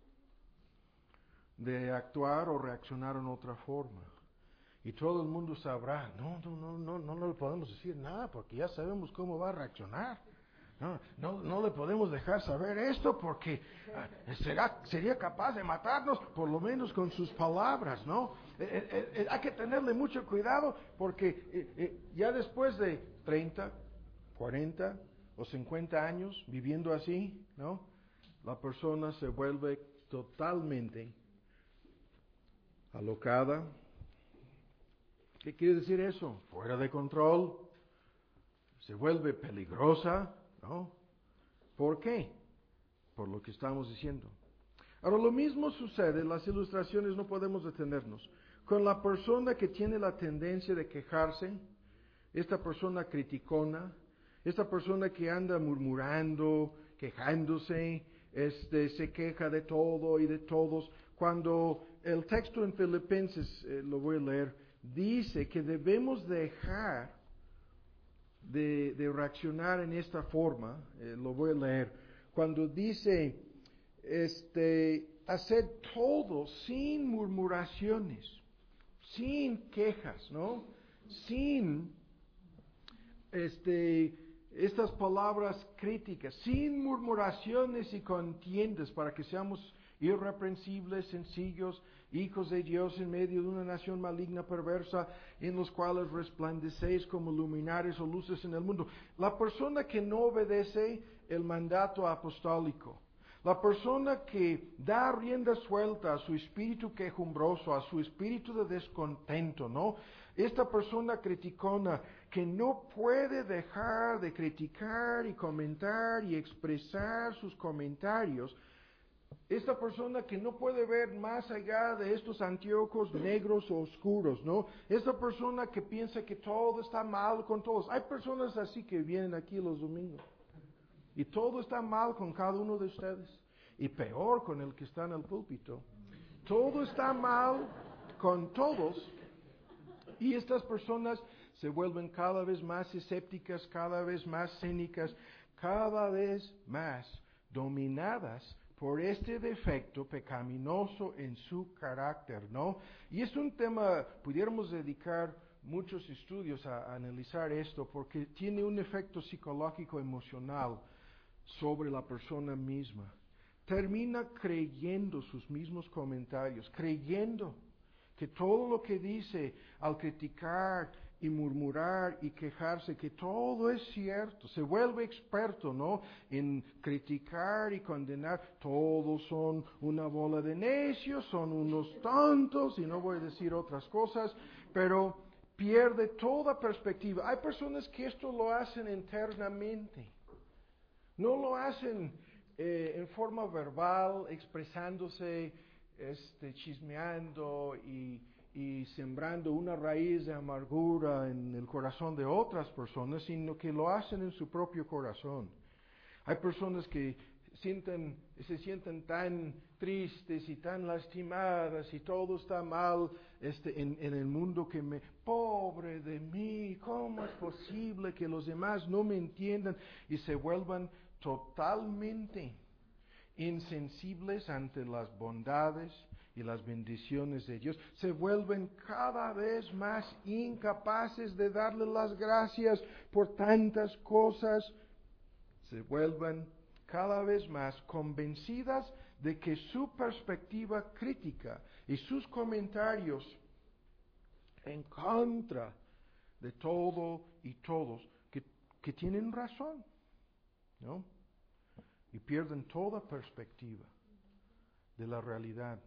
de actuar o reaccionar en otra forma. Y todo el mundo sabrá, no, no, no, no, no, no le podemos decir nada porque ya sabemos cómo va a reaccionar. No, no, no le podemos dejar saber esto porque uh, será, sería capaz de matarnos, por lo menos con sus palabras, ¿no? Eh, eh, eh, hay que tenerle mucho cuidado porque eh, eh, ya después de treinta, cuarenta o cincuenta años viviendo así, ¿no?, la persona se vuelve totalmente alocada. ¿Qué quiere decir eso? Fuera de control, se vuelve peligrosa, ¿no? ¿Por qué? Por lo que estamos diciendo. Ahora, lo mismo sucede, en las ilustraciones no podemos detenernos, con la persona que tiene la tendencia de quejarse, esta persona criticona, esta persona que anda murmurando, quejándose, este, se queja de todo y de todos. Cuando el texto en Filipenses, eh, lo voy a leer, dice que debemos dejar de, de reaccionar en esta forma, eh, lo voy a leer. Cuando dice, este, hacer todo sin murmuraciones, sin quejas, ¿no? Sin este, estas palabras críticas, sin murmuraciones y contiendas, para que seamos irreprensibles, sencillos, hijos de Dios en medio de una nación maligna, perversa, en los cuales resplandecéis como luminares o luces en el mundo. La persona que no obedece el mandato apostólico, la persona que da rienda suelta a su espíritu quejumbroso, a su espíritu de descontento, ¿no? Esta persona criticona que no puede dejar de criticar y comentar y expresar sus comentarios. Esta persona que no puede ver más allá de estos anteojos negros o oscuros, ¿no? Esta persona que piensa que todo está mal con todos. Hay personas así que vienen aquí los domingos. Y todo está mal con cada uno de ustedes. Y peor con el que está en el púlpito. Todo está mal con todos. Y estas personas se vuelven cada vez más escépticas, cada vez más cínicas, cada vez más dominadas por este defecto pecaminoso en su carácter, ¿no? Y es un tema, pudiéramos dedicar muchos estudios a, a analizar esto, porque tiene un efecto psicológico emocional sobre la persona misma. Termina creyendo sus mismos comentarios, creyendo que todo lo que dice al criticar y murmurar y quejarse, que todo es cierto, se vuelve experto, ¿no? En criticar y condenar, todos son una bola de necios, son unos tontos, y no voy a decir otras cosas, pero pierde toda perspectiva. Hay personas que esto lo hacen internamente, no lo hacen eh, en forma verbal, expresándose, este, chismeando y, y sembrando una raíz de amargura en el corazón de otras personas, sino que lo hacen en su propio corazón. Hay personas que sienten, se sienten tan tristes y tan lastimadas y todo está mal este, en, en el mundo que me... Pobre de mí, ¿cómo es posible que los demás no me entiendan? Y se vuelvan totalmente insensibles ante las bondades y las bendiciones de Dios. Se vuelven cada vez más incapaces de darle las gracias por tantas cosas. Se vuelven cada vez más convencidas de que su perspectiva crítica y sus comentarios en contra de todo y todos, que, que tienen razón, ¿no? Y pierden toda perspectiva de la realidad.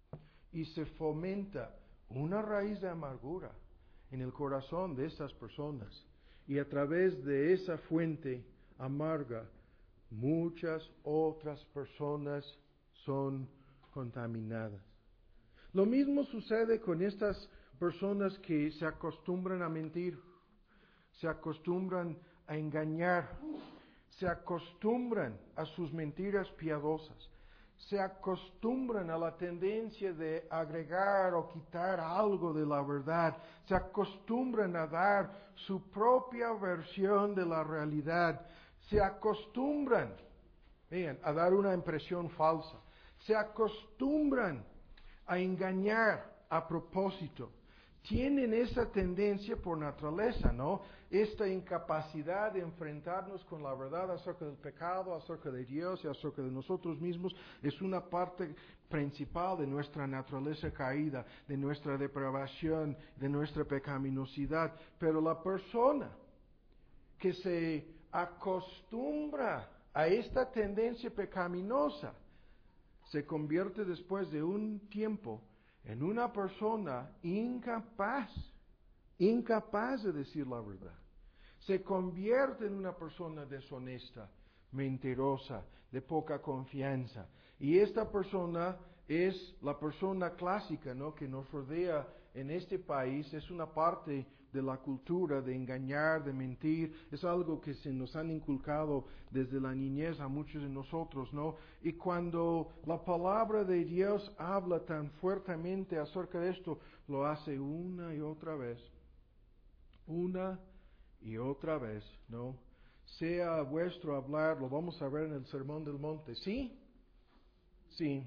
Y se fomenta una raíz de amargura en el corazón de estas personas. Y a través de esa fuente amarga, muchas otras personas son contaminadas. Lo mismo sucede con estas personas que se acostumbran a mentir, se acostumbran a engañar, se acostumbran a sus mentiras piadosas, se acostumbran a la tendencia de agregar o quitar algo de la verdad, se acostumbran a dar su propia versión de la realidad, se acostumbran, vean, a dar una impresión falsa, se acostumbran a engañar a propósito. Tienen esa tendencia por naturaleza, ¿no? Esta incapacidad de enfrentarnos con la verdad acerca del pecado, acerca de Dios y acerca de nosotros mismos, es una parte principal de nuestra naturaleza caída, de nuestra depravación, de nuestra pecaminosidad. Pero la persona que se acostumbra a esta tendencia pecaminosa se convierte después de un tiempo en una persona incapaz, incapaz de decir la verdad. Se convierte en una persona deshonesta, mentirosa, de poca confianza. Y esta persona es la persona clásica, ¿no?, que nos rodea en este país. Es una parte de la cultura de engañar, de mentir. Es algo que se nos han inculcado desde la niñez a muchos de nosotros, ¿no? Y cuando la palabra de Dios habla tan fuertemente acerca de esto, lo hace una y otra vez. Una y otra vez, ¿no? Sea vuestro hablar, lo vamos a ver en el Sermón del Monte, ¿sí? Sí.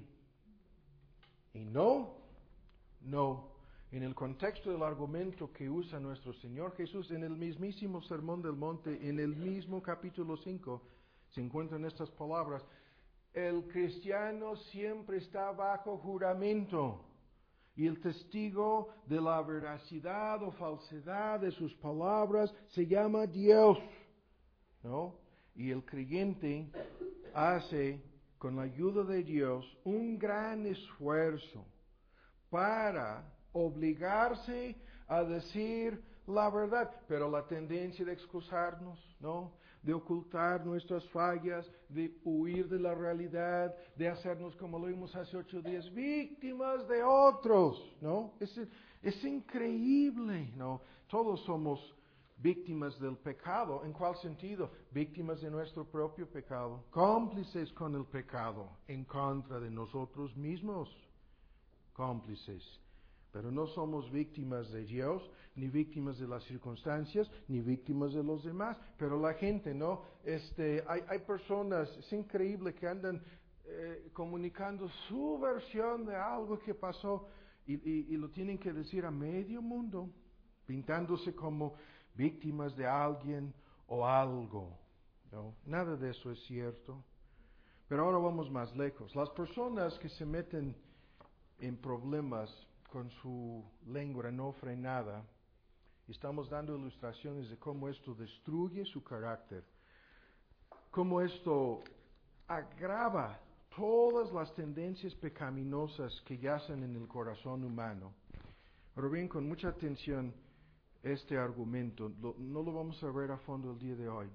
Y no, no. En el contexto del argumento que usa nuestro Señor Jesús en el mismísimo Sermón del Monte, en el mismo capítulo cinco, se encuentran estas palabras. El cristiano siempre está bajo juramento y el testigo de la veracidad o falsedad de sus palabras se llama Dios, ¿no? Y el creyente hace, con la ayuda de Dios, un gran esfuerzo para obligarse a decir la verdad, pero la tendencia de excusarnos, ¿no? De ocultar nuestras fallas, de huir de la realidad, de hacernos, como lo vimos hace ocho días, víctimas de otros, ¿no? Es, es increíble, ¿no? Todos somos víctimas del pecado. ¿En cuál sentido? Víctimas de nuestro propio pecado, cómplices con el pecado en contra de nosotros mismos, cómplices. Pero no somos víctimas de Dios, ni víctimas de las circunstancias, ni víctimas de los demás. Pero la gente, ¿no? Este, hay, hay personas, es increíble, que andan eh, comunicando su versión de algo que pasó y, y, y lo tienen que decir a medio mundo, pintándose como víctimas de alguien o algo, ¿no? Nada de eso es cierto. Pero ahora vamos más lejos. Las personas que se meten en problemas con su lengua no frenada, estamos dando ilustraciones de cómo esto destruye su carácter, cómo esto agrava todas las tendencias pecaminosas que yacen en el corazón humano. Ahora bien, con mucha atención este argumento, lo, no lo vamos a ver a fondo el día de hoy.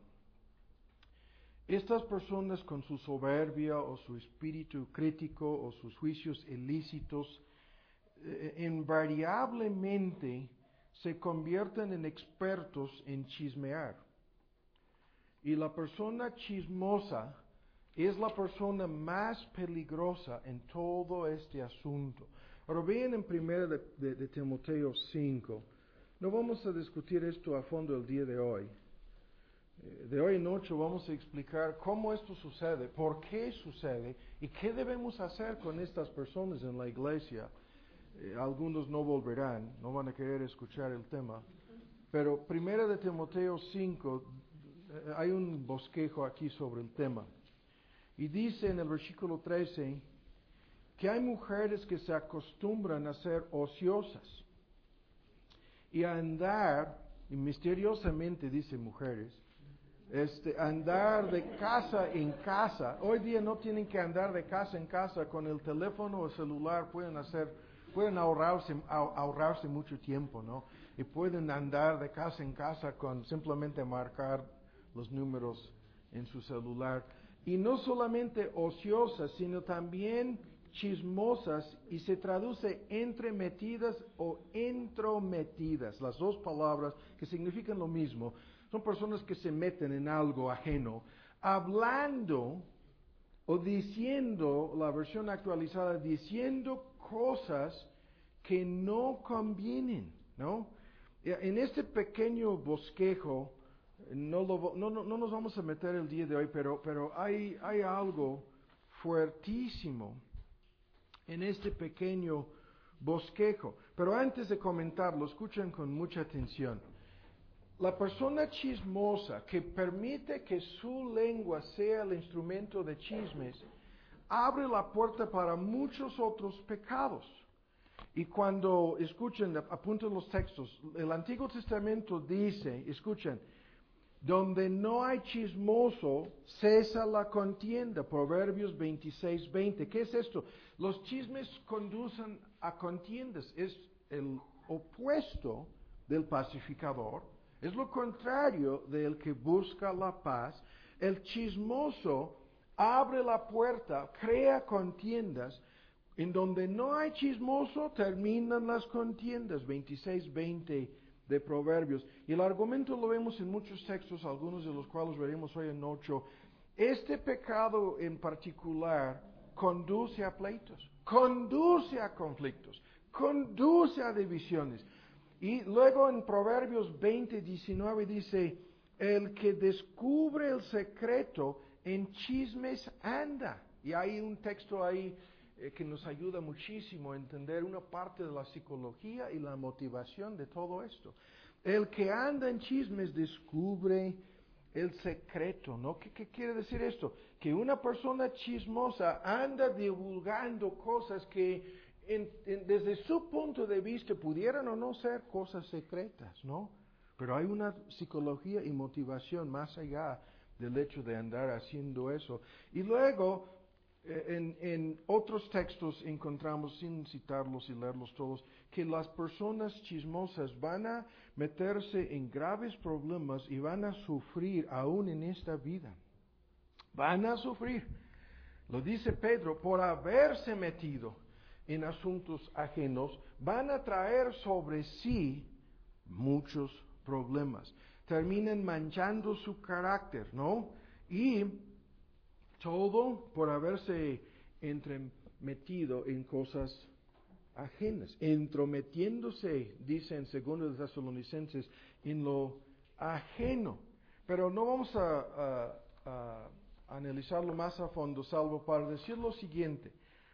Estas personas con su soberbia o su espíritu crítico o sus juicios ilícitos, eh, invariablemente se convierten en expertos en chismear. Y la persona chismosa es la persona más peligrosa en todo este asunto. Ahora bien, en primera de, de, de Timoteo cinco, no vamos a discutir esto a fondo el día de hoy. De hoy en ocho vamos a explicar cómo esto sucede, por qué sucede y qué debemos hacer con estas personas en la iglesia. Eh, algunos no volverán, no van a querer escuchar el tema. Pero primera de Timoteo cinco, eh, hay un bosquejo aquí sobre el tema. Y dice en el versículo trece que hay mujeres que se acostumbran a ser ociosas y a andar, y misteriosamente dice mujeres, Este, andar de casa en casa. Hoy día no tienen que andar de casa en casa con el teléfono o celular, pueden hacer, pueden ahorrarse, ahorrarse mucho tiempo, ¿no? Y pueden andar de casa en casa con simplemente marcar los números en su celular. Y no solamente ociosas, sino también chismosas, y se traduce entremetidas o entrometidas, las dos palabras que significan lo mismo. Son personas que se meten en algo ajeno, hablando o diciendo, la versión actualizada, diciendo cosas que no convienen, ¿no? En este pequeño bosquejo, no, lo, no, no, no nos vamos a meter el día de hoy, pero, pero hay, hay algo fuertísimo en este pequeño bosquejo. Pero antes de comentarlo, escuchen con mucha atención. La persona chismosa que permite que su lengua sea el instrumento de chismes, abre la puerta para muchos otros pecados. Y cuando, escuchen, apunten los textos, el Antiguo Testamento dice, escuchen, donde no hay chismoso, cesa la contienda. Proverbios veintiséis, veinte. ¿Qué es esto? Los chismes conducen a contiendas. Es el opuesto del pacificador. Es lo contrario del que busca la paz. El chismoso abre la puerta, crea contiendas. En donde no hay chismoso, terminan las contiendas. veintiséis, veinte de Proverbios. Y el argumento lo vemos en muchos textos, algunos de los cuales veremos hoy en ocho. Este pecado en particular conduce a pleitos, conduce a conflictos, conduce a divisiones. Y luego en Proverbios veinte, diecinueve dice, el que descubre el secreto en chismes anda. Y hay un texto ahí eh, que nos ayuda muchísimo a entender una parte de la psicología y la motivación de todo esto. El que anda en chismes descubre el secreto, ¿no? ¿Qué, qué quiere decir esto? Que una persona chismosa anda divulgando cosas que en, en, desde su punto de vista pudieran o no ser cosas secretas, ¿no? Pero hay una psicología y motivación más allá del hecho de andar haciendo eso. Y luego, eh, en, en otros textos encontramos, sin citarlos y leerlos todos, que las personas chismosas van a meterse en graves problemas y van a sufrir aún en esta vida. Van a sufrir. Lo dice Pedro, por haberse metido en asuntos ajenos, van a traer sobre sí muchos problemas. Terminan manchando su carácter, ¿no? Y todo por haberse entremetido en cosas ajenas, entrometiéndose, dice en segundo de Tesalonicenses, en lo ajeno. Pero no vamos a, a, a analizarlo más a fondo, salvo para decir lo siguiente.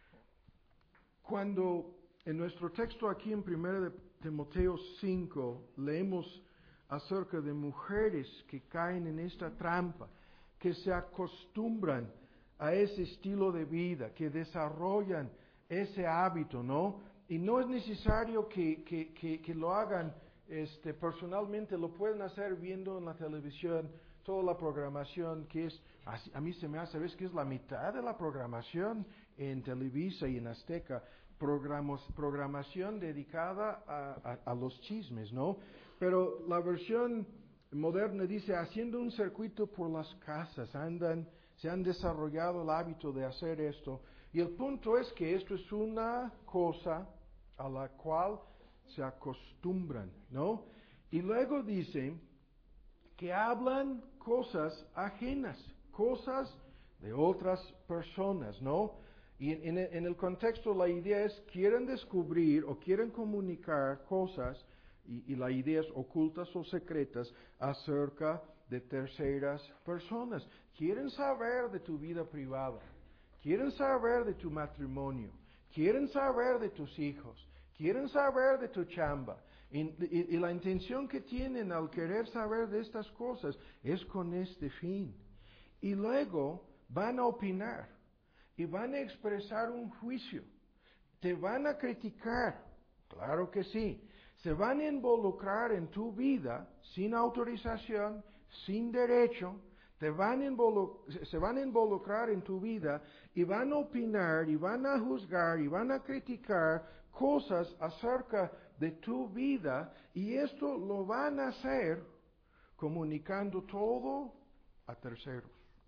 Cuando en nuestro texto aquí en primera de Timoteo cinco leemos acerca de mujeres que caen en esta trampa, que se acostumbran a ese estilo de vida, que desarrollan ese hábito, ¿no? Y no es necesario que, que, que, que lo hagan este, personalmente, lo pueden hacer viendo en la televisión toda la programación que es, a mí se me hace, ¿ves que es la mitad de la programación en Televisa y en Azteca? Programos, programación dedicada a, a, a los chismes, ¿no? Pero la versión moderna dice, haciendo un circuito por las casas, andan, se han desarrollado el hábito de hacer esto. Y el punto es que esto es una cosa a la cual se acostumbran, ¿no? Y luego dice que hablan cosas ajenas, cosas de otras personas, ¿no? Y en, en, en el contexto la idea es, quieren descubrir o quieren comunicar cosas, y, y la idea es ocultas o secretas, acerca de terceras personas. Quieren saber de tu vida privada, quieren saber de tu matrimonio, quieren saber de tus hijos, quieren saber de tu chamba. Y, y, y la intención que tienen al querer saber de estas cosas es con este fin. Y luego van a opinar y van a expresar un juicio. Te van a criticar, claro que sí. Se van a involucrar en tu vida sin autorización, sin derecho. Te van a involu- se van a involucrar en tu vida y van a opinar y van a juzgar y van a criticar cosas acerca de tu vida, y esto lo van a hacer comunicando todo a terceros.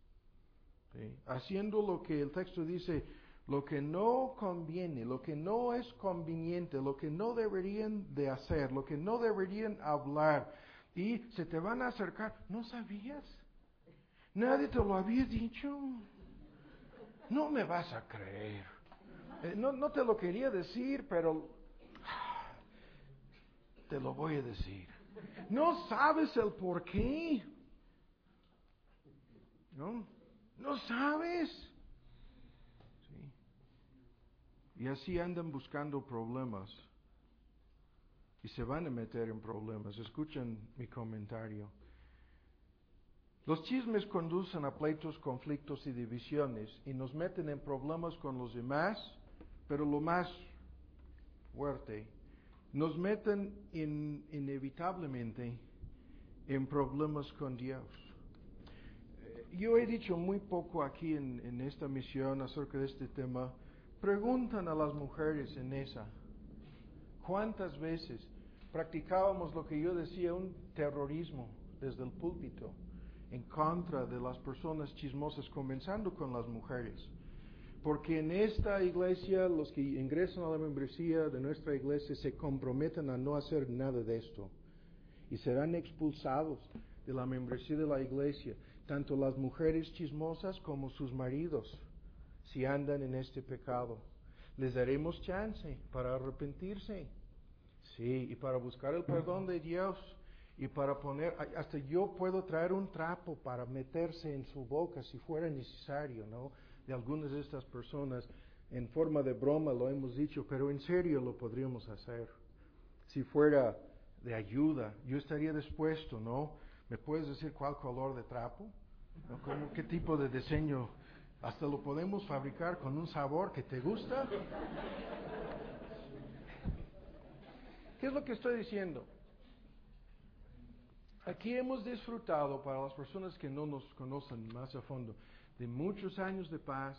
¿Sí? Haciendo lo que el texto dice, lo que no conviene, lo que no es conveniente, lo que no deberían de hacer, lo que no deberían hablar, y se te van a acercar. ¿No sabías? Nadie te lo había dicho. No me vas a creer. Eh, no, no te lo quería decir, pero te lo voy a decir. No sabes el por qué. ¿No? No sabes. Sí. Y así andan buscando problemas. Y se van a meter en problemas. Escuchen mi comentario. Los chismes conducen a pleitos, conflictos y divisiones y nos meten en problemas con los demás, pero lo más fuerte, nos meten in, inevitablemente en problemas con Dios. Yo he dicho muy poco aquí en, en esta misión acerca de este tema. Preguntan a las mujeres en esa, ¿cuántas veces practicábamos lo que yo decía, un terrorismo desde el púlpito en contra de las personas chismosas, comenzando con las mujeres? Porque en esta iglesia, los que ingresan a la membresía de nuestra iglesia se comprometen a no hacer nada de esto. Y serán expulsados de la membresía de la iglesia, tanto las mujeres chismosas como sus maridos, si andan en este pecado. Les daremos chance para arrepentirse. Sí, y para buscar el perdón de Dios. Y para poner, hasta yo puedo traer un trapo para meterse en su boca si fuera necesario, ¿no? de algunas de estas personas, en forma de broma lo hemos dicho, pero en serio lo podríamos hacer. Si fuera de ayuda, yo estaría dispuesto, ¿no? ¿Me puedes decir cuál color de trapo? ¿No? ¿Cómo, qué tipo de diseño? Hasta lo podemos fabricar con un sabor que te gusta. ¿Qué es lo que estoy diciendo? Aquí hemos disfrutado, para las personas que no nos conocen más a fondo, de muchos años de paz.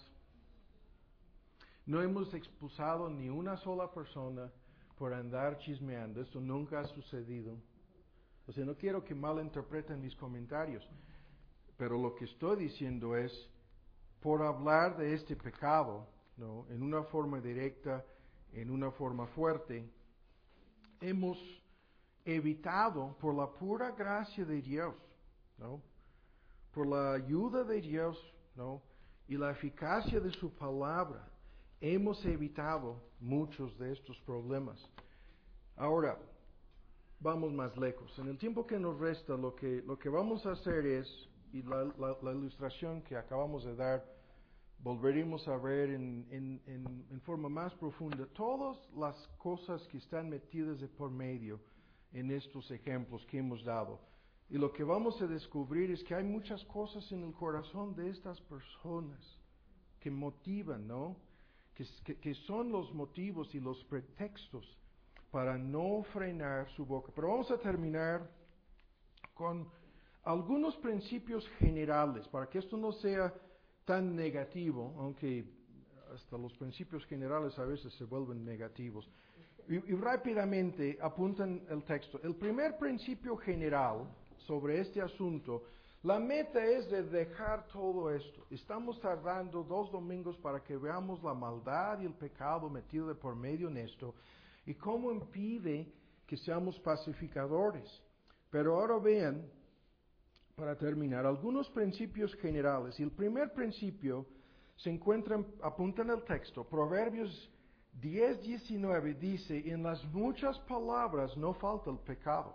No hemos expulsado ni una sola persona por andar chismeando. Esto nunca ha sucedido. O sea, no quiero que malinterpreten mis comentarios, pero lo que estoy diciendo es, por hablar de este pecado, ¿no? En una forma directa, en una forma fuerte, hemos evitado, por la pura gracia de Dios, ¿no? Por la ayuda de Dios, ¿no? Y la eficacia de su palabra, hemos evitado muchos de estos problemas. Ahora, vamos más lejos. En el tiempo que nos resta, lo que, lo que vamos a hacer es, y la, la, la ilustración que acabamos de dar, volveremos a ver en, en, en, en forma más profunda todas las cosas que están metidas de por medio en estos ejemplos que hemos dado. Y lo que vamos a descubrir es que hay muchas cosas en el corazón de estas personas que motivan, ¿no? Que, que, que son los motivos y los pretextos para no frenar su boca. Pero vamos a terminar con algunos principios generales, para que esto no sea tan negativo, aunque hasta los principios generales a veces se vuelven negativos. Y, y rápidamente apuntan el texto. El primer principio general sobre este asunto, la meta es de dejar todo esto. Estamos tardando dos domingos para que veamos la maldad y el pecado metido de por medio en esto y cómo impide que seamos pacificadores. Pero ahora vean, para terminar, algunos principios generales. Y el primer principio se encuentra, apunta en el texto, Proverbios diez, diecinueve, dice, en las muchas palabras no falta el pecado,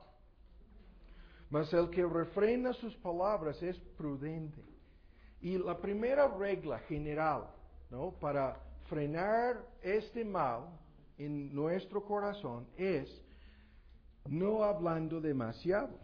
mas el que refrena sus palabras es prudente. Y la primera regla general, ¿no?, para frenar este mal en nuestro corazón es no hablando demasiado.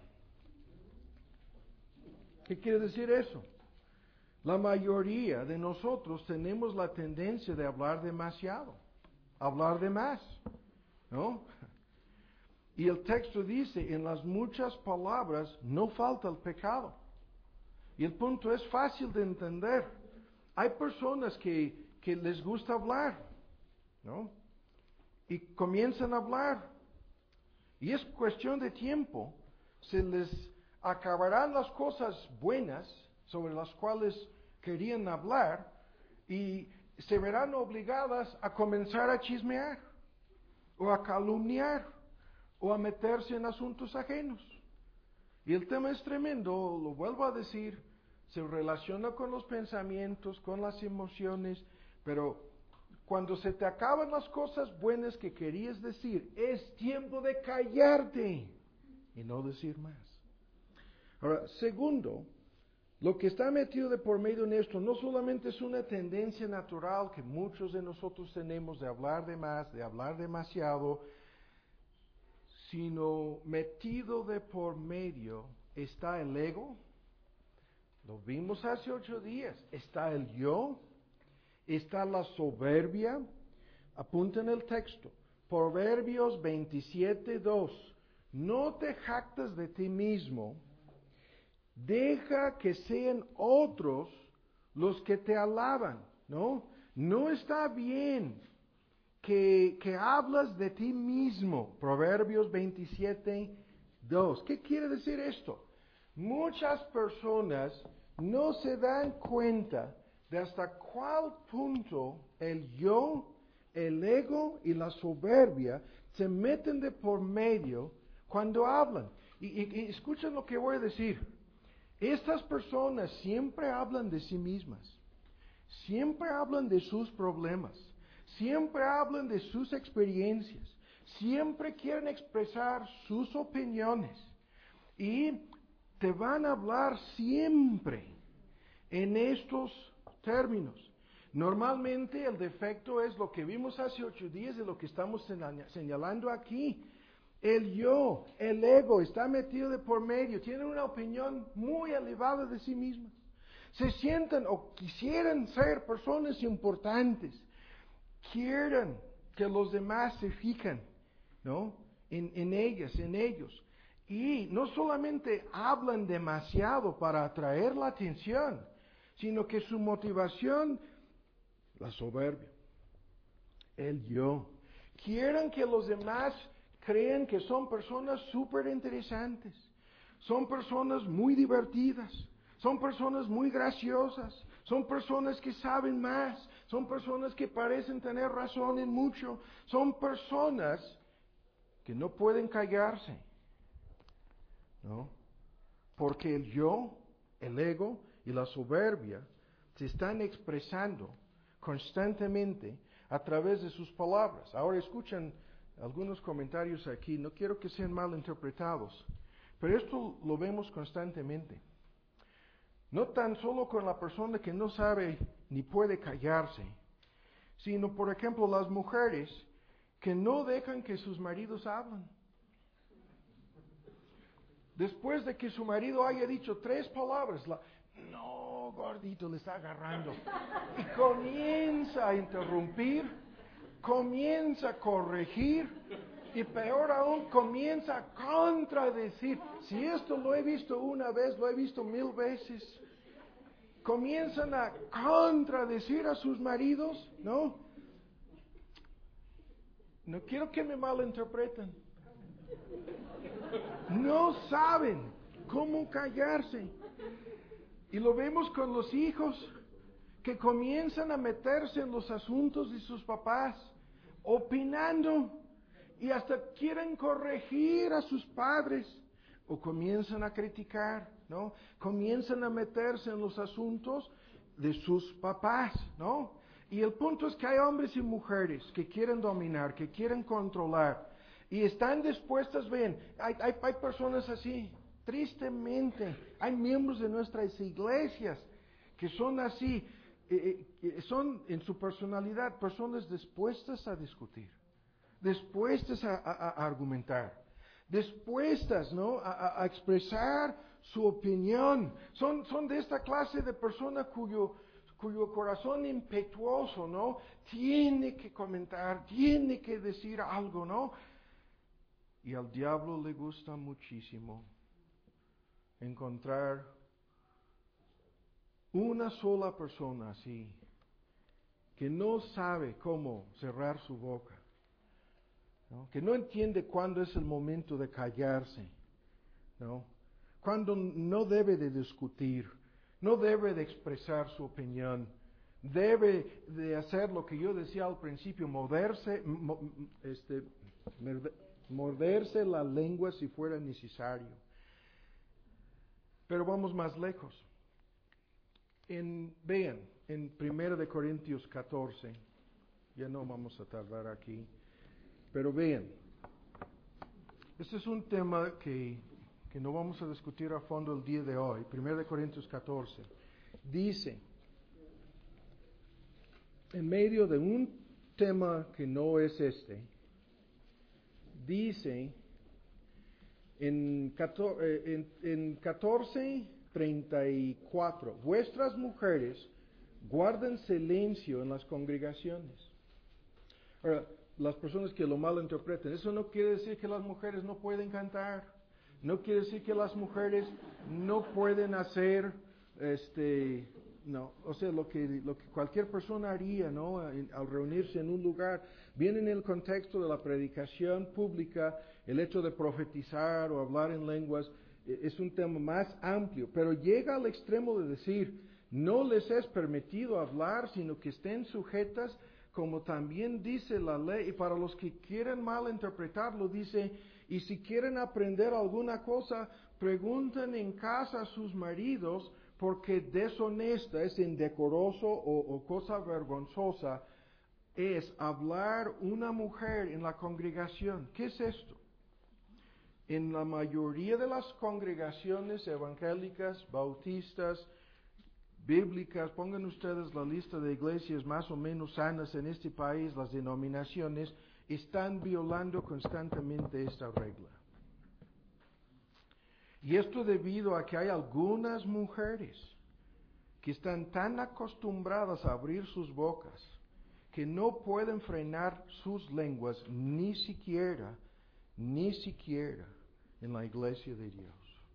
¿Qué quiere decir eso? La mayoría de nosotros tenemos la tendencia de hablar demasiado, hablar de más, ¿no? Y el texto dice, en las muchas palabras no falta el pecado. Y el punto es fácil de entender. Hay personas que, que les gusta hablar, ¿no? Y comienzan a hablar. Y es cuestión de tiempo. Se les acabarán las cosas buenas sobre las cuales querían hablar y se verán obligadas a comenzar a chismear o a calumniar o a meterse en asuntos ajenos. Y el tema es tremendo, lo vuelvo a decir, se relaciona con los pensamientos, con las emociones, pero cuando se te acaban las cosas buenas que querías decir, es tiempo de callarte y no decir más. Ahora, segundo, lo que está metido de por medio en esto no solamente es una tendencia natural que muchos de nosotros tenemos de hablar de más, de hablar demasiado, sino metido de por medio está el ego, lo vimos hace ocho días, está el yo, está la soberbia. Apunta en el texto, Proverbios veintisiete, dos, no te jactes de ti mismo, deja que sean otros los que te alaban, ¿no? No está bien que, que hablas de ti mismo. Proverbios veintisiete, dos. ¿Qué quiere decir esto? Muchas personas no se dan cuenta de hasta cuál punto el yo, el ego y la soberbia se meten de por medio cuando hablan. Y, y, y escuchen lo que voy a decir. Estas personas siempre hablan de sí mismas, siempre hablan de sus problemas, siempre hablan de sus experiencias, siempre quieren expresar sus opiniones y te van a hablar siempre en estos términos. Normalmente el defecto es lo que vimos hace ocho días y lo que estamos señalando aquí. El yo, el ego está metido de por medio, tienen una opinión muy elevada de sí mismas. Se sienten o quisieran ser personas importantes, quieren que los demás se fijen, ¿no? En, en ellas, en ellos. Y no solamente hablan demasiado para atraer la atención, sino que su motivación, la soberbia, el yo. Quieren que los demás crean que son personas súper interesantes, son personas muy divertidas, son personas muy graciosas, son personas que saben más, son personas que parecen tener razón en mucho, son personas que no pueden callarse, ¿no? Porque el yo, el ego y la soberbia se están expresando constantemente a través de sus palabras. Ahora escuchan algunos comentarios aquí, no quiero que sean mal interpretados, pero esto lo vemos constantemente. No tan solo con la persona que no sabe ni puede callarse, sino, por ejemplo, las mujeres que no dejan que sus maridos hablen. Después de que su marido haya dicho tres palabras, la, no, gordito, le está agarrando. Y comienza a interrumpir, comienza a corregir, y peor aún, comienza a contradecir. Si esto lo he visto una vez, lo he visto mil veces. Comienzan a contradecir a sus maridos, ¿no? No quiero que me malinterpreten. No saben cómo callarse. Y lo vemos con los hijos que comienzan a meterse en los asuntos de sus papás, opinando, y hasta quieren corregir a sus padres, o comienzan a criticar, ¿no? Comienzan a meterse en los asuntos de sus papás, ¿no? Y el punto es que hay hombres y mujeres que quieren dominar, que quieren controlar, y están dispuestas, ven, hay, hay, hay personas así, tristemente, hay miembros de nuestras iglesias que son así, eh, eh, son en su personalidad personas dispuestas a discutir, dispuestas a, a, a argumentar, dispuestas, ¿no?, a, a expresar su opinión. Son, son de esta clase de persona cuyo, cuyo corazón impetuoso, ¿no?, tiene que comentar, tiene que decir algo, ¿no? Y al diablo le gusta muchísimo encontrar una sola persona así, que no sabe cómo cerrar su boca, ¿no?, que no entiende cuándo es el momento de callarse, ¿no?, cuándo no debe de discutir, no debe de expresar su opinión, debe de hacer lo que yo decía al principio, morderse, mo, este, morderse la lengua si fuera necesario. Pero vamos más lejos. En, vean, en primero de Corintios catorce, ya no vamos a tardar aquí, pero vean, este es un tema que, que no vamos a discutir a fondo el día de hoy. primero de Corintios catorce, dice, en medio de un tema que no es este, dice en, en, en catorce treinta y cuatro, vuestras mujeres guarden silencio en las congregaciones. Ahora, las personas que lo malinterpreten, eso no quiere decir que las mujeres no pueden cantar, no quiere decir que las mujeres no pueden hacer, este, no, o sea, lo que, lo que cualquier persona haría, ¿no?, al reunirse en un lugar. Viene en el contexto de la predicación pública, el hecho de profetizar o hablar en lenguas, es un tema más amplio, pero llega al extremo de decir, no les es permitido hablar, sino que estén sujetas, como también dice la ley, y para los que quieren malinterpretarlo, dice, y si quieren aprender alguna cosa, pregunten en casa a sus maridos, porque deshonesta, es indecoroso o, o cosa vergonzosa, es hablar una mujer en la congregación. ¿Qué es esto? En la mayoría de las congregaciones evangélicas, bautistas, bíblicas, pongan ustedes la lista de iglesias más o menos sanas en este país, las denominaciones, están violando constantemente esta regla. Y esto debido a que hay algunas mujeres que están tan acostumbradas a abrir sus bocas que no pueden frenar sus lenguas ni siquiera, ni siquiera en la iglesia de Dios.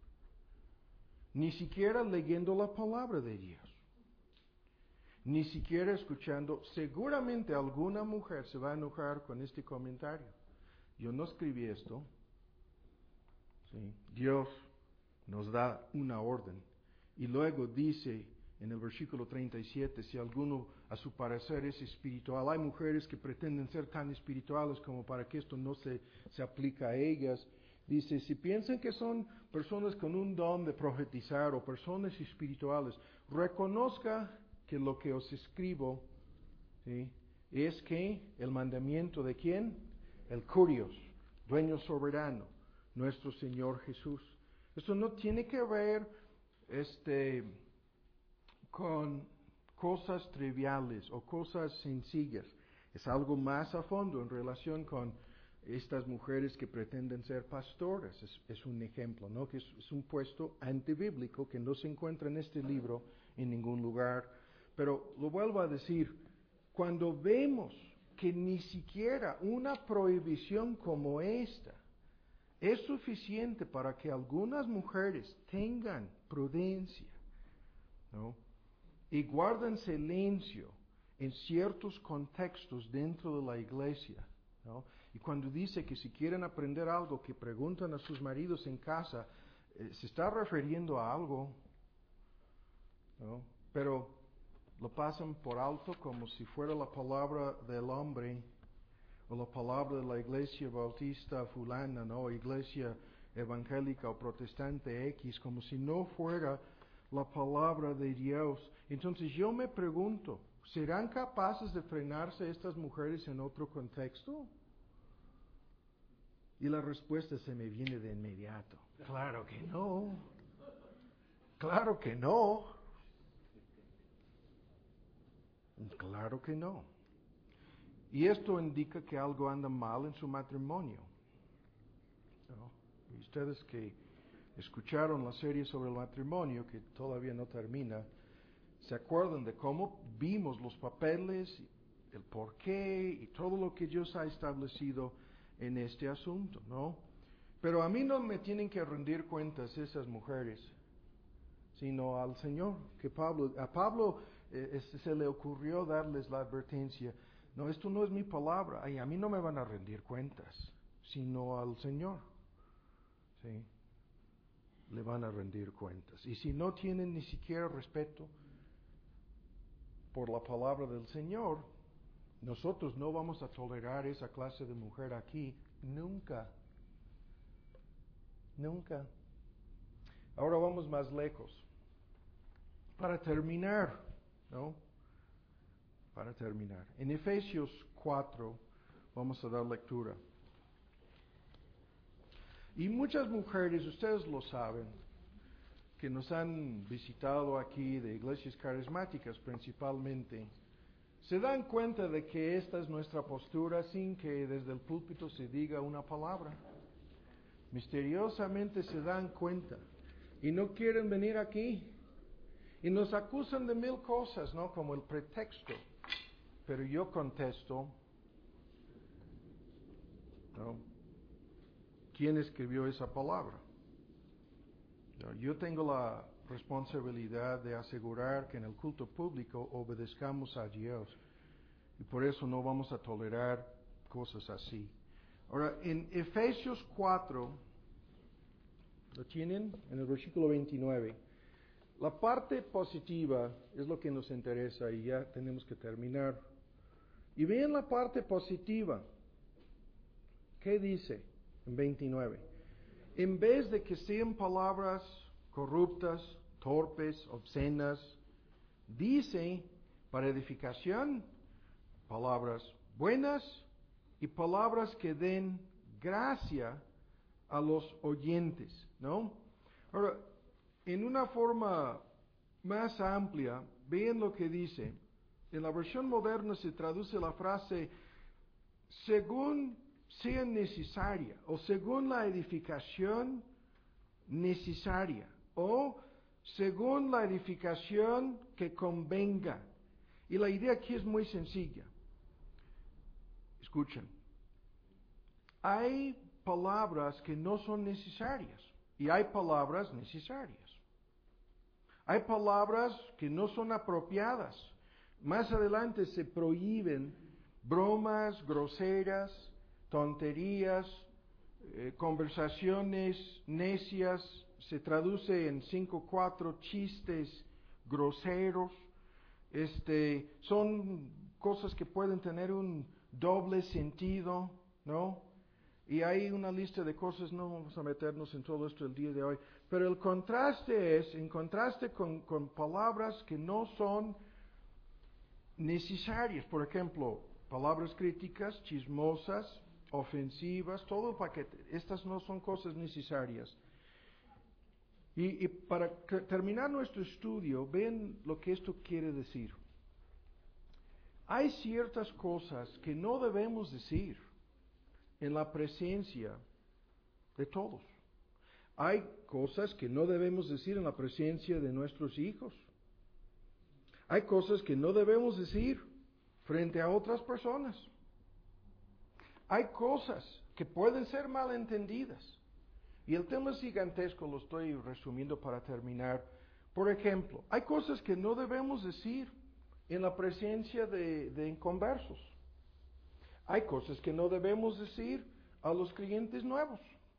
Ni siquiera leyendo la palabra de Dios. Ni siquiera escuchando. Seguramente alguna mujer se va a enojar con este comentario. Yo no escribí esto. ¿Sí? Dios nos da una orden. Y luego dice en el versículo treinta y siete, si alguno a su parecer es espiritual, hay mujeres que pretenden ser tan espirituales como para que esto no se, se aplica a ellas. Dice, si piensan que son personas con un don de profetizar o personas espirituales, reconozca que lo que os escribo, ¿sí?, es que el mandamiento de ¿quién? El Curios, dueño soberano, nuestro Señor Jesús. Esto no tiene que ver este, con cosas triviales o cosas sencillas. Es algo más a fondo en relación con estas mujeres que pretenden ser pastoras. Es, es un ejemplo, ¿no? Que es, es un puesto antibíblico que no se encuentra en este libro en ningún lugar. Pero lo vuelvo a decir, cuando vemos que ni siquiera una prohibición como esta es suficiente para que algunas mujeres tengan prudencia, ¿no?, y guarden silencio en ciertos contextos dentro de la iglesia, ¿no? Y cuando dice que si quieren aprender algo, que preguntan a sus maridos en casa, eh, se está refiriendo a algo, ¿no? Pero lo pasan por alto como si fuera la palabra del hombre o la palabra de la iglesia bautista fulana, ¿no? Iglesia evangélica o protestante X, como si no fuera la palabra de Dios. Entonces yo me pregunto, ¿serán capaces de frenarse estas mujeres en otro contexto? Y la respuesta se me viene de inmediato. Claro que no. Claro que no. Claro que no. Y esto indica que algo anda mal en su matrimonio, ¿no? Y ustedes que escucharon la serie sobre el matrimonio, que todavía no termina, se acuerdan de cómo vimos los papeles, el porqué y todo lo que Dios ha establecido en este asunto, ¿no? Pero a mí no me tienen que rendir cuentas esas mujeres, sino al Señor. Que Pablo, a Pablo eh, se le ocurrió darles la advertencia, no, esto no es mi palabra, ay, a mí no me van a rendir cuentas, sino al Señor, ¿sí? Le van a rendir cuentas. Y si no tienen ni siquiera respeto por la palabra del Señor, nosotros no vamos a tolerar esa clase de mujer aquí, nunca, nunca. Ahora vamos más lejos. Para terminar, ¿no? Para terminar. En Efesios cuatro vamos a dar lectura. Y muchas mujeres, ustedes lo saben, que nos han visitado aquí de iglesias carismáticas principalmente, se dan cuenta de que esta es nuestra postura sin que desde el púlpito se diga una palabra. Misteriosamente se dan cuenta y no quieren venir aquí. Y nos acusan de mil cosas, ¿no? Como el pretexto. Pero yo contesto, ¿no? ¿Quién escribió esa palabra? Yo tengo la responsabilidad de asegurar que en el culto público obedezcamos a Dios. Y por eso no vamos a tolerar cosas así. Ahora, en Efesios cuatro, ¿lo tienen? En el versículo veintinueve. La parte positiva es lo que nos interesa y ya tenemos que terminar. Y vean la parte positiva. ¿Qué dice en veintinueve? En vez de que sean palabras corruptas, torpes, obscenas, dice para edificación palabras buenas y palabras que den gracia a los oyentes, ¿no? Ahora, en una forma más amplia, vean lo que dice. En la versión moderna se traduce la frase según sea necesaria o según la edificación necesaria o según la edificación que convenga. Y la idea aquí es muy sencilla. Escuchen, hay palabras que no son necesarias y hay palabras necesarias. Hay palabras que no son apropiadas. Más adelante se prohíben bromas, groseras, tonterías, eh, conversaciones necias. Se traduce en cinco cuatro chistes groseros. Este, son cosas que pueden tener un doble sentido, ¿no? Y hay una lista de cosas, no vamos a meternos en todo esto el día de hoy, pero el contraste es, en contraste con, con palabras que no son necesarias, por ejemplo, palabras críticas, chismosas, ofensivas, todo el paquete, estas no son cosas necesarias. Y, y para terminar nuestro estudio, ven lo que esto quiere decir. Hay ciertas cosas que no debemos decir en la presencia de todos. Hay cosas que no debemos decir en la presencia de nuestros hijos. Hay cosas que no debemos decir frente a otras personas. Hay cosas que pueden ser malentendidas. Y el tema es gigantesco, lo estoy resumiendo para terminar. Por ejemplo, hay cosas que no debemos decir en la presencia de, de inconversos. Hay cosas que no debemos decir a los creyentes nuevos.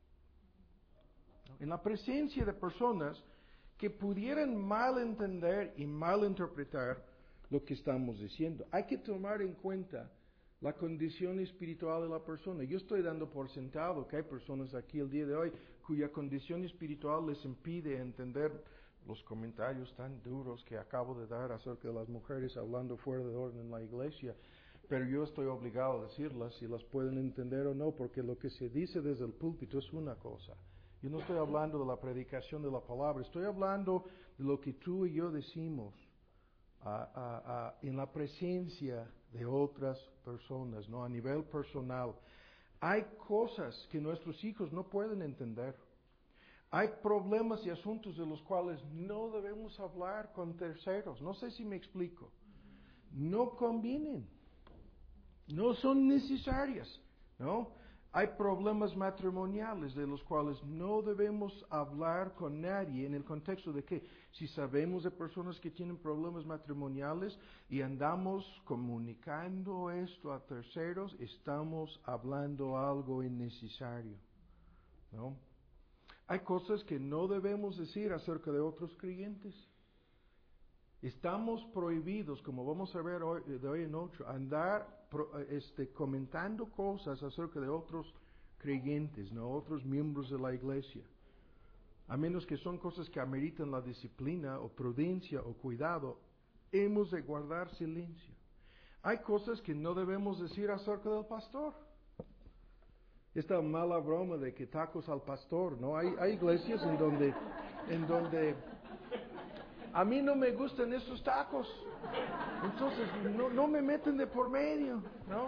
En la presencia de personas que pudieran malentender y malinterpretar lo que estamos diciendo. Hay que tomar en cuenta la condición espiritual de la persona. Yo estoy dando por sentado que hay personas aquí el día de hoy cuya condición espiritual les impide entender los comentarios tan duros que acabo de dar acerca de las mujeres hablando fuera de orden en la iglesia. Pero yo estoy obligado a decirlas si las pueden entender o no, porque lo que se dice desde el púlpito es una cosa. Yo no estoy hablando de la predicación de la palabra, estoy hablando de lo que tú y yo decimos a, a, a, en la presencia de otras personas, no a nivel personal. Hay cosas que nuestros hijos no pueden entender. Hay problemas y asuntos de los cuales no debemos hablar con terceros. No sé si me explico. No convienen. No son necesarias, ¿no? Hay problemas matrimoniales de los cuales no debemos hablar con nadie en el contexto de que si sabemos de personas que tienen problemas matrimoniales y andamos comunicando esto a terceros, estamos hablando algo innecesario, ¿no? Hay cosas que no debemos decir acerca de otros creyentes. Estamos prohibidos, como vamos a ver hoy, de hoy en ocho, andar pro, este, comentando cosas acerca de otros creyentes, no otros miembros de la iglesia. A menos que son cosas que ameritan la disciplina o prudencia o cuidado, hemos de guardar silencio. Hay cosas que no debemos decir acerca del pastor. Esta mala broma de que tacos al pastor, ¿no? Hay, hay iglesias en donde, en donde a mí no me gustan estos tacos, entonces no, no me meten de por medio, ¿no?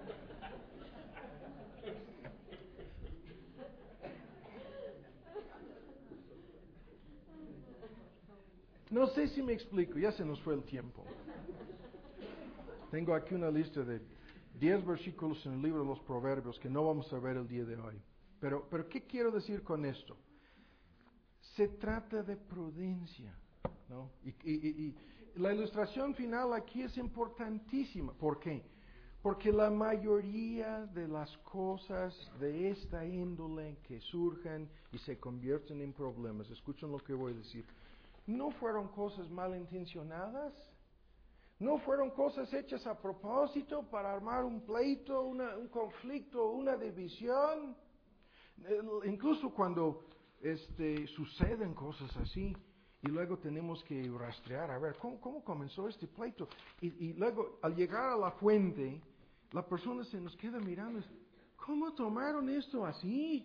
No sé si me explico, ya se nos fue el tiempo. Tengo aquí una lista de diez versículos en el libro de los Proverbios que no vamos a ver el día de hoy. Pero, pero ¿qué quiero decir con esto? Se trata de prudencia, ¿no? Y, y, y, y la ilustración final aquí es importantísima. ¿Por qué? Porque la mayoría de las cosas de esta índole que surjan y se convierten en problemas, escuchen lo que voy a decir, no fueron cosas malintencionadas, no fueron cosas hechas a propósito para armar un pleito, una, un conflicto, una división. Incluso cuando este, suceden cosas así, y luego tenemos que rastrear, a ver, ¿cómo, cómo comenzó este pleito? Y, y luego, al llegar a la fuente, la persona se nos queda mirando, ¿cómo tomaron esto así?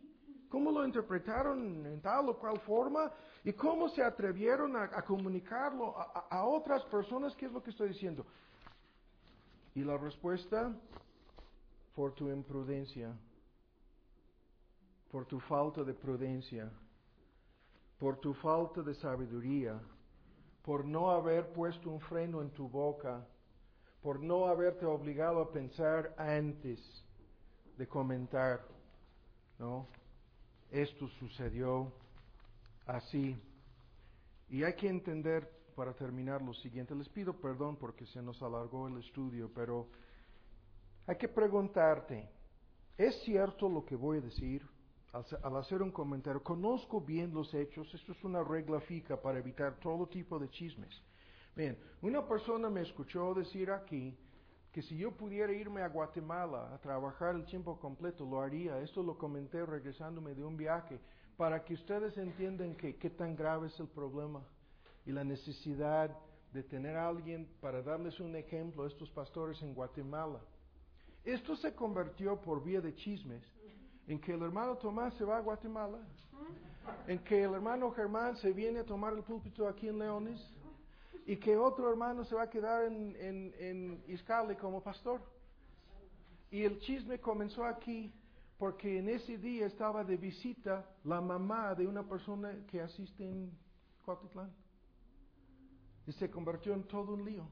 cómo lo interpretaron en tal o cual forma y cómo se atrevieron a, a comunicarlo a, a, a otras personas. ¿Qué es lo que estoy diciendo? Y la respuesta, por tu imprudencia, por tu falta de prudencia, por tu falta de sabiduría, por no haber puesto un freno en tu boca, por no haberte obligado a pensar antes de comentar, ¿no? Esto sucedió así. Y hay que entender, para terminar, lo siguiente. Les pido perdón porque se nos alargó el estudio, pero hay que preguntarte, ¿es cierto lo que voy a decir? Al, al hacer un comentario, conozco bien los hechos. Esto es una regla fija para evitar todo tipo de chismes. Bien, una persona me escuchó decir aquí que si yo pudiera irme a Guatemala a trabajar el tiempo completo, lo haría. Esto lo comenté regresándome de un viaje, para que ustedes entiendan que, qué tan grave es el problema y la necesidad de tener a alguien para darles un ejemplo a estos pastores en Guatemala. Esto se convirtió por vía de chismes en que el hermano Tomás se va a Guatemala, en que el hermano Germán se viene a tomar el púlpito aquí en Leones, y que otro hermano se va a quedar en, en, en Izcalli como pastor. Y el chisme comenzó aquí porque en ese día estaba de visita la mamá de una persona que asiste en Cuautitlán. Y se convirtió en todo un lío.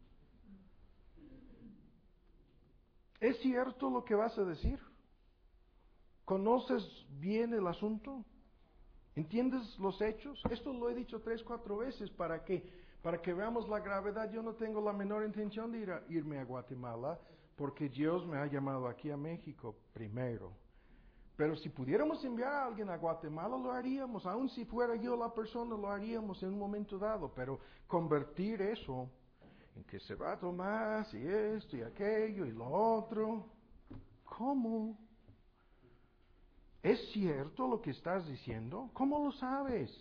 ¿Es cierto lo que vas a decir? ¿Conoces bien el asunto? ¿Entiendes los hechos? Esto lo he dicho tres, cuatro veces para que, para que veamos la gravedad. Yo no tengo la menor intención de ir a, irme a Guatemala, porque Dios me ha llamado aquí a México primero. Pero si pudiéramos enviar a alguien a Guatemala, lo haríamos. Aun si fuera yo la persona, lo haríamos en un momento dado. Pero convertir eso en que se va a tomar y esto y aquello y lo otro, ¿cómo? ¿Es cierto lo que estás diciendo? ¿Cómo lo sabes?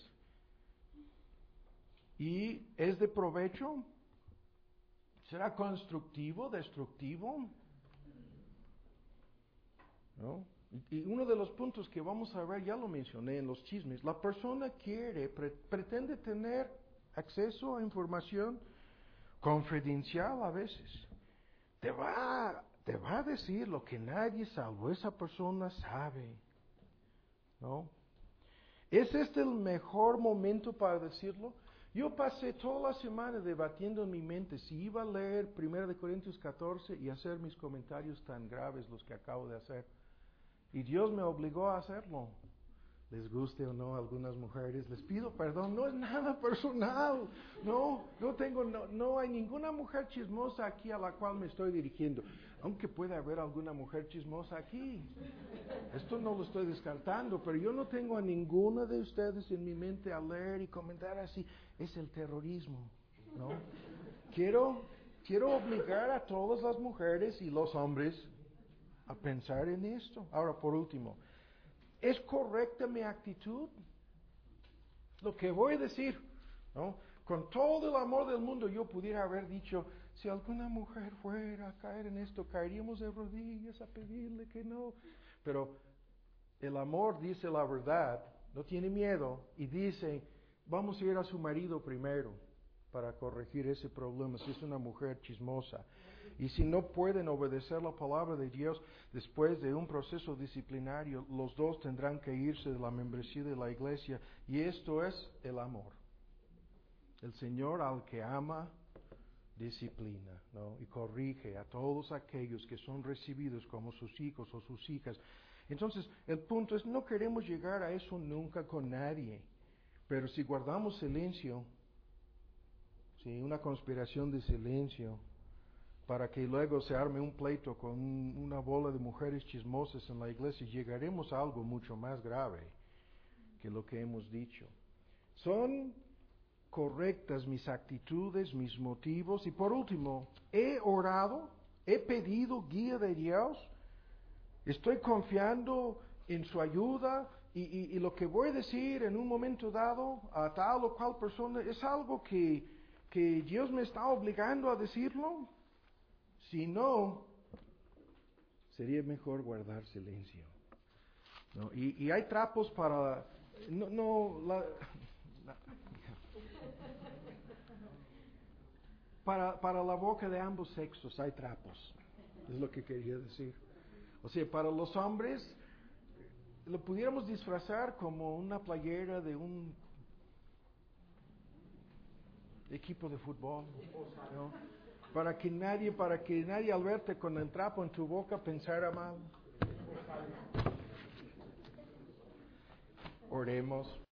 ¿Y es de provecho? ¿Será constructivo, destructivo? ¿No? Y uno de los puntos que vamos a ver, ya lo mencioné en los chismes, la persona quiere, pre- pretende tener acceso a información confidencial a veces. Te va, te va a decir lo que nadie salvo esa persona sabe. ¿No? ¿Es este el mejor momento para decirlo? Yo pasé toda la semana debatiendo en mi mente si iba a leer primero de Corintios catorce y hacer mis comentarios tan graves los que acabo de hacer. Y Dios me obligó a hacerlo. Les guste o no a algunas mujeres, les pido perdón, no es nada personal. No, no tengo, no, no hay ninguna mujer chismosa aquí a la cual me estoy dirigiendo. Aunque puede haber alguna mujer chismosa aquí. Esto no lo estoy descartando, pero yo no tengo a ninguna de ustedes en mi mente a leer y comentar así. Es el terrorismo, ¿no? Quiero, quiero obligar a todas las mujeres y los hombres a pensar en esto. Ahora, por último, ¿es correcta mi actitud? Lo que voy a decir, ¿no? Con todo el amor del mundo yo pudiera haber dicho, si alguna mujer fuera a caer en esto, caeríamos de rodillas a pedirle que no. Pero el amor dice la verdad, no tiene miedo y dice, vamos a ir a su marido primero para corregir ese problema, si es una mujer chismosa. Y si no pueden obedecer la palabra de Dios después de un proceso disciplinario, los dos tendrán que irse de la membresía de la iglesia. Y esto es el amor. El Señor al que ama, disciplina, ¿no? Y corrige a todos aquellos que son recibidos como sus hijos o sus hijas. Entonces, el punto es, no queremos llegar a eso nunca con nadie. Pero si guardamos silencio, sí, una conspiración de silencio, para que luego se arme un pleito con una bola de mujeres chismosas en la iglesia, llegaremos a algo mucho más grave que lo que hemos dicho. ¿Son correctas mis actitudes, mis motivos? Y por último, ¿he orado? ¿He pedido guía de Dios? ¿Estoy confiando en su ayuda? Y, y, y lo que voy a decir en un momento dado a tal o cual persona, ¿es algo que, que Dios me está obligando a decirlo? Si no, sería mejor guardar silencio. ¿no? Y, y hay trapos para... No, no, la, la- para, para la boca de ambos sexos hay trapos, es lo que quería decir. O sea, para los hombres lo pudiéramos disfrazar como una playera de un equipo de fútbol, ¿no? Para que nadie, para que nadie al verte con el trapo en tu boca pensara mal. Oremos.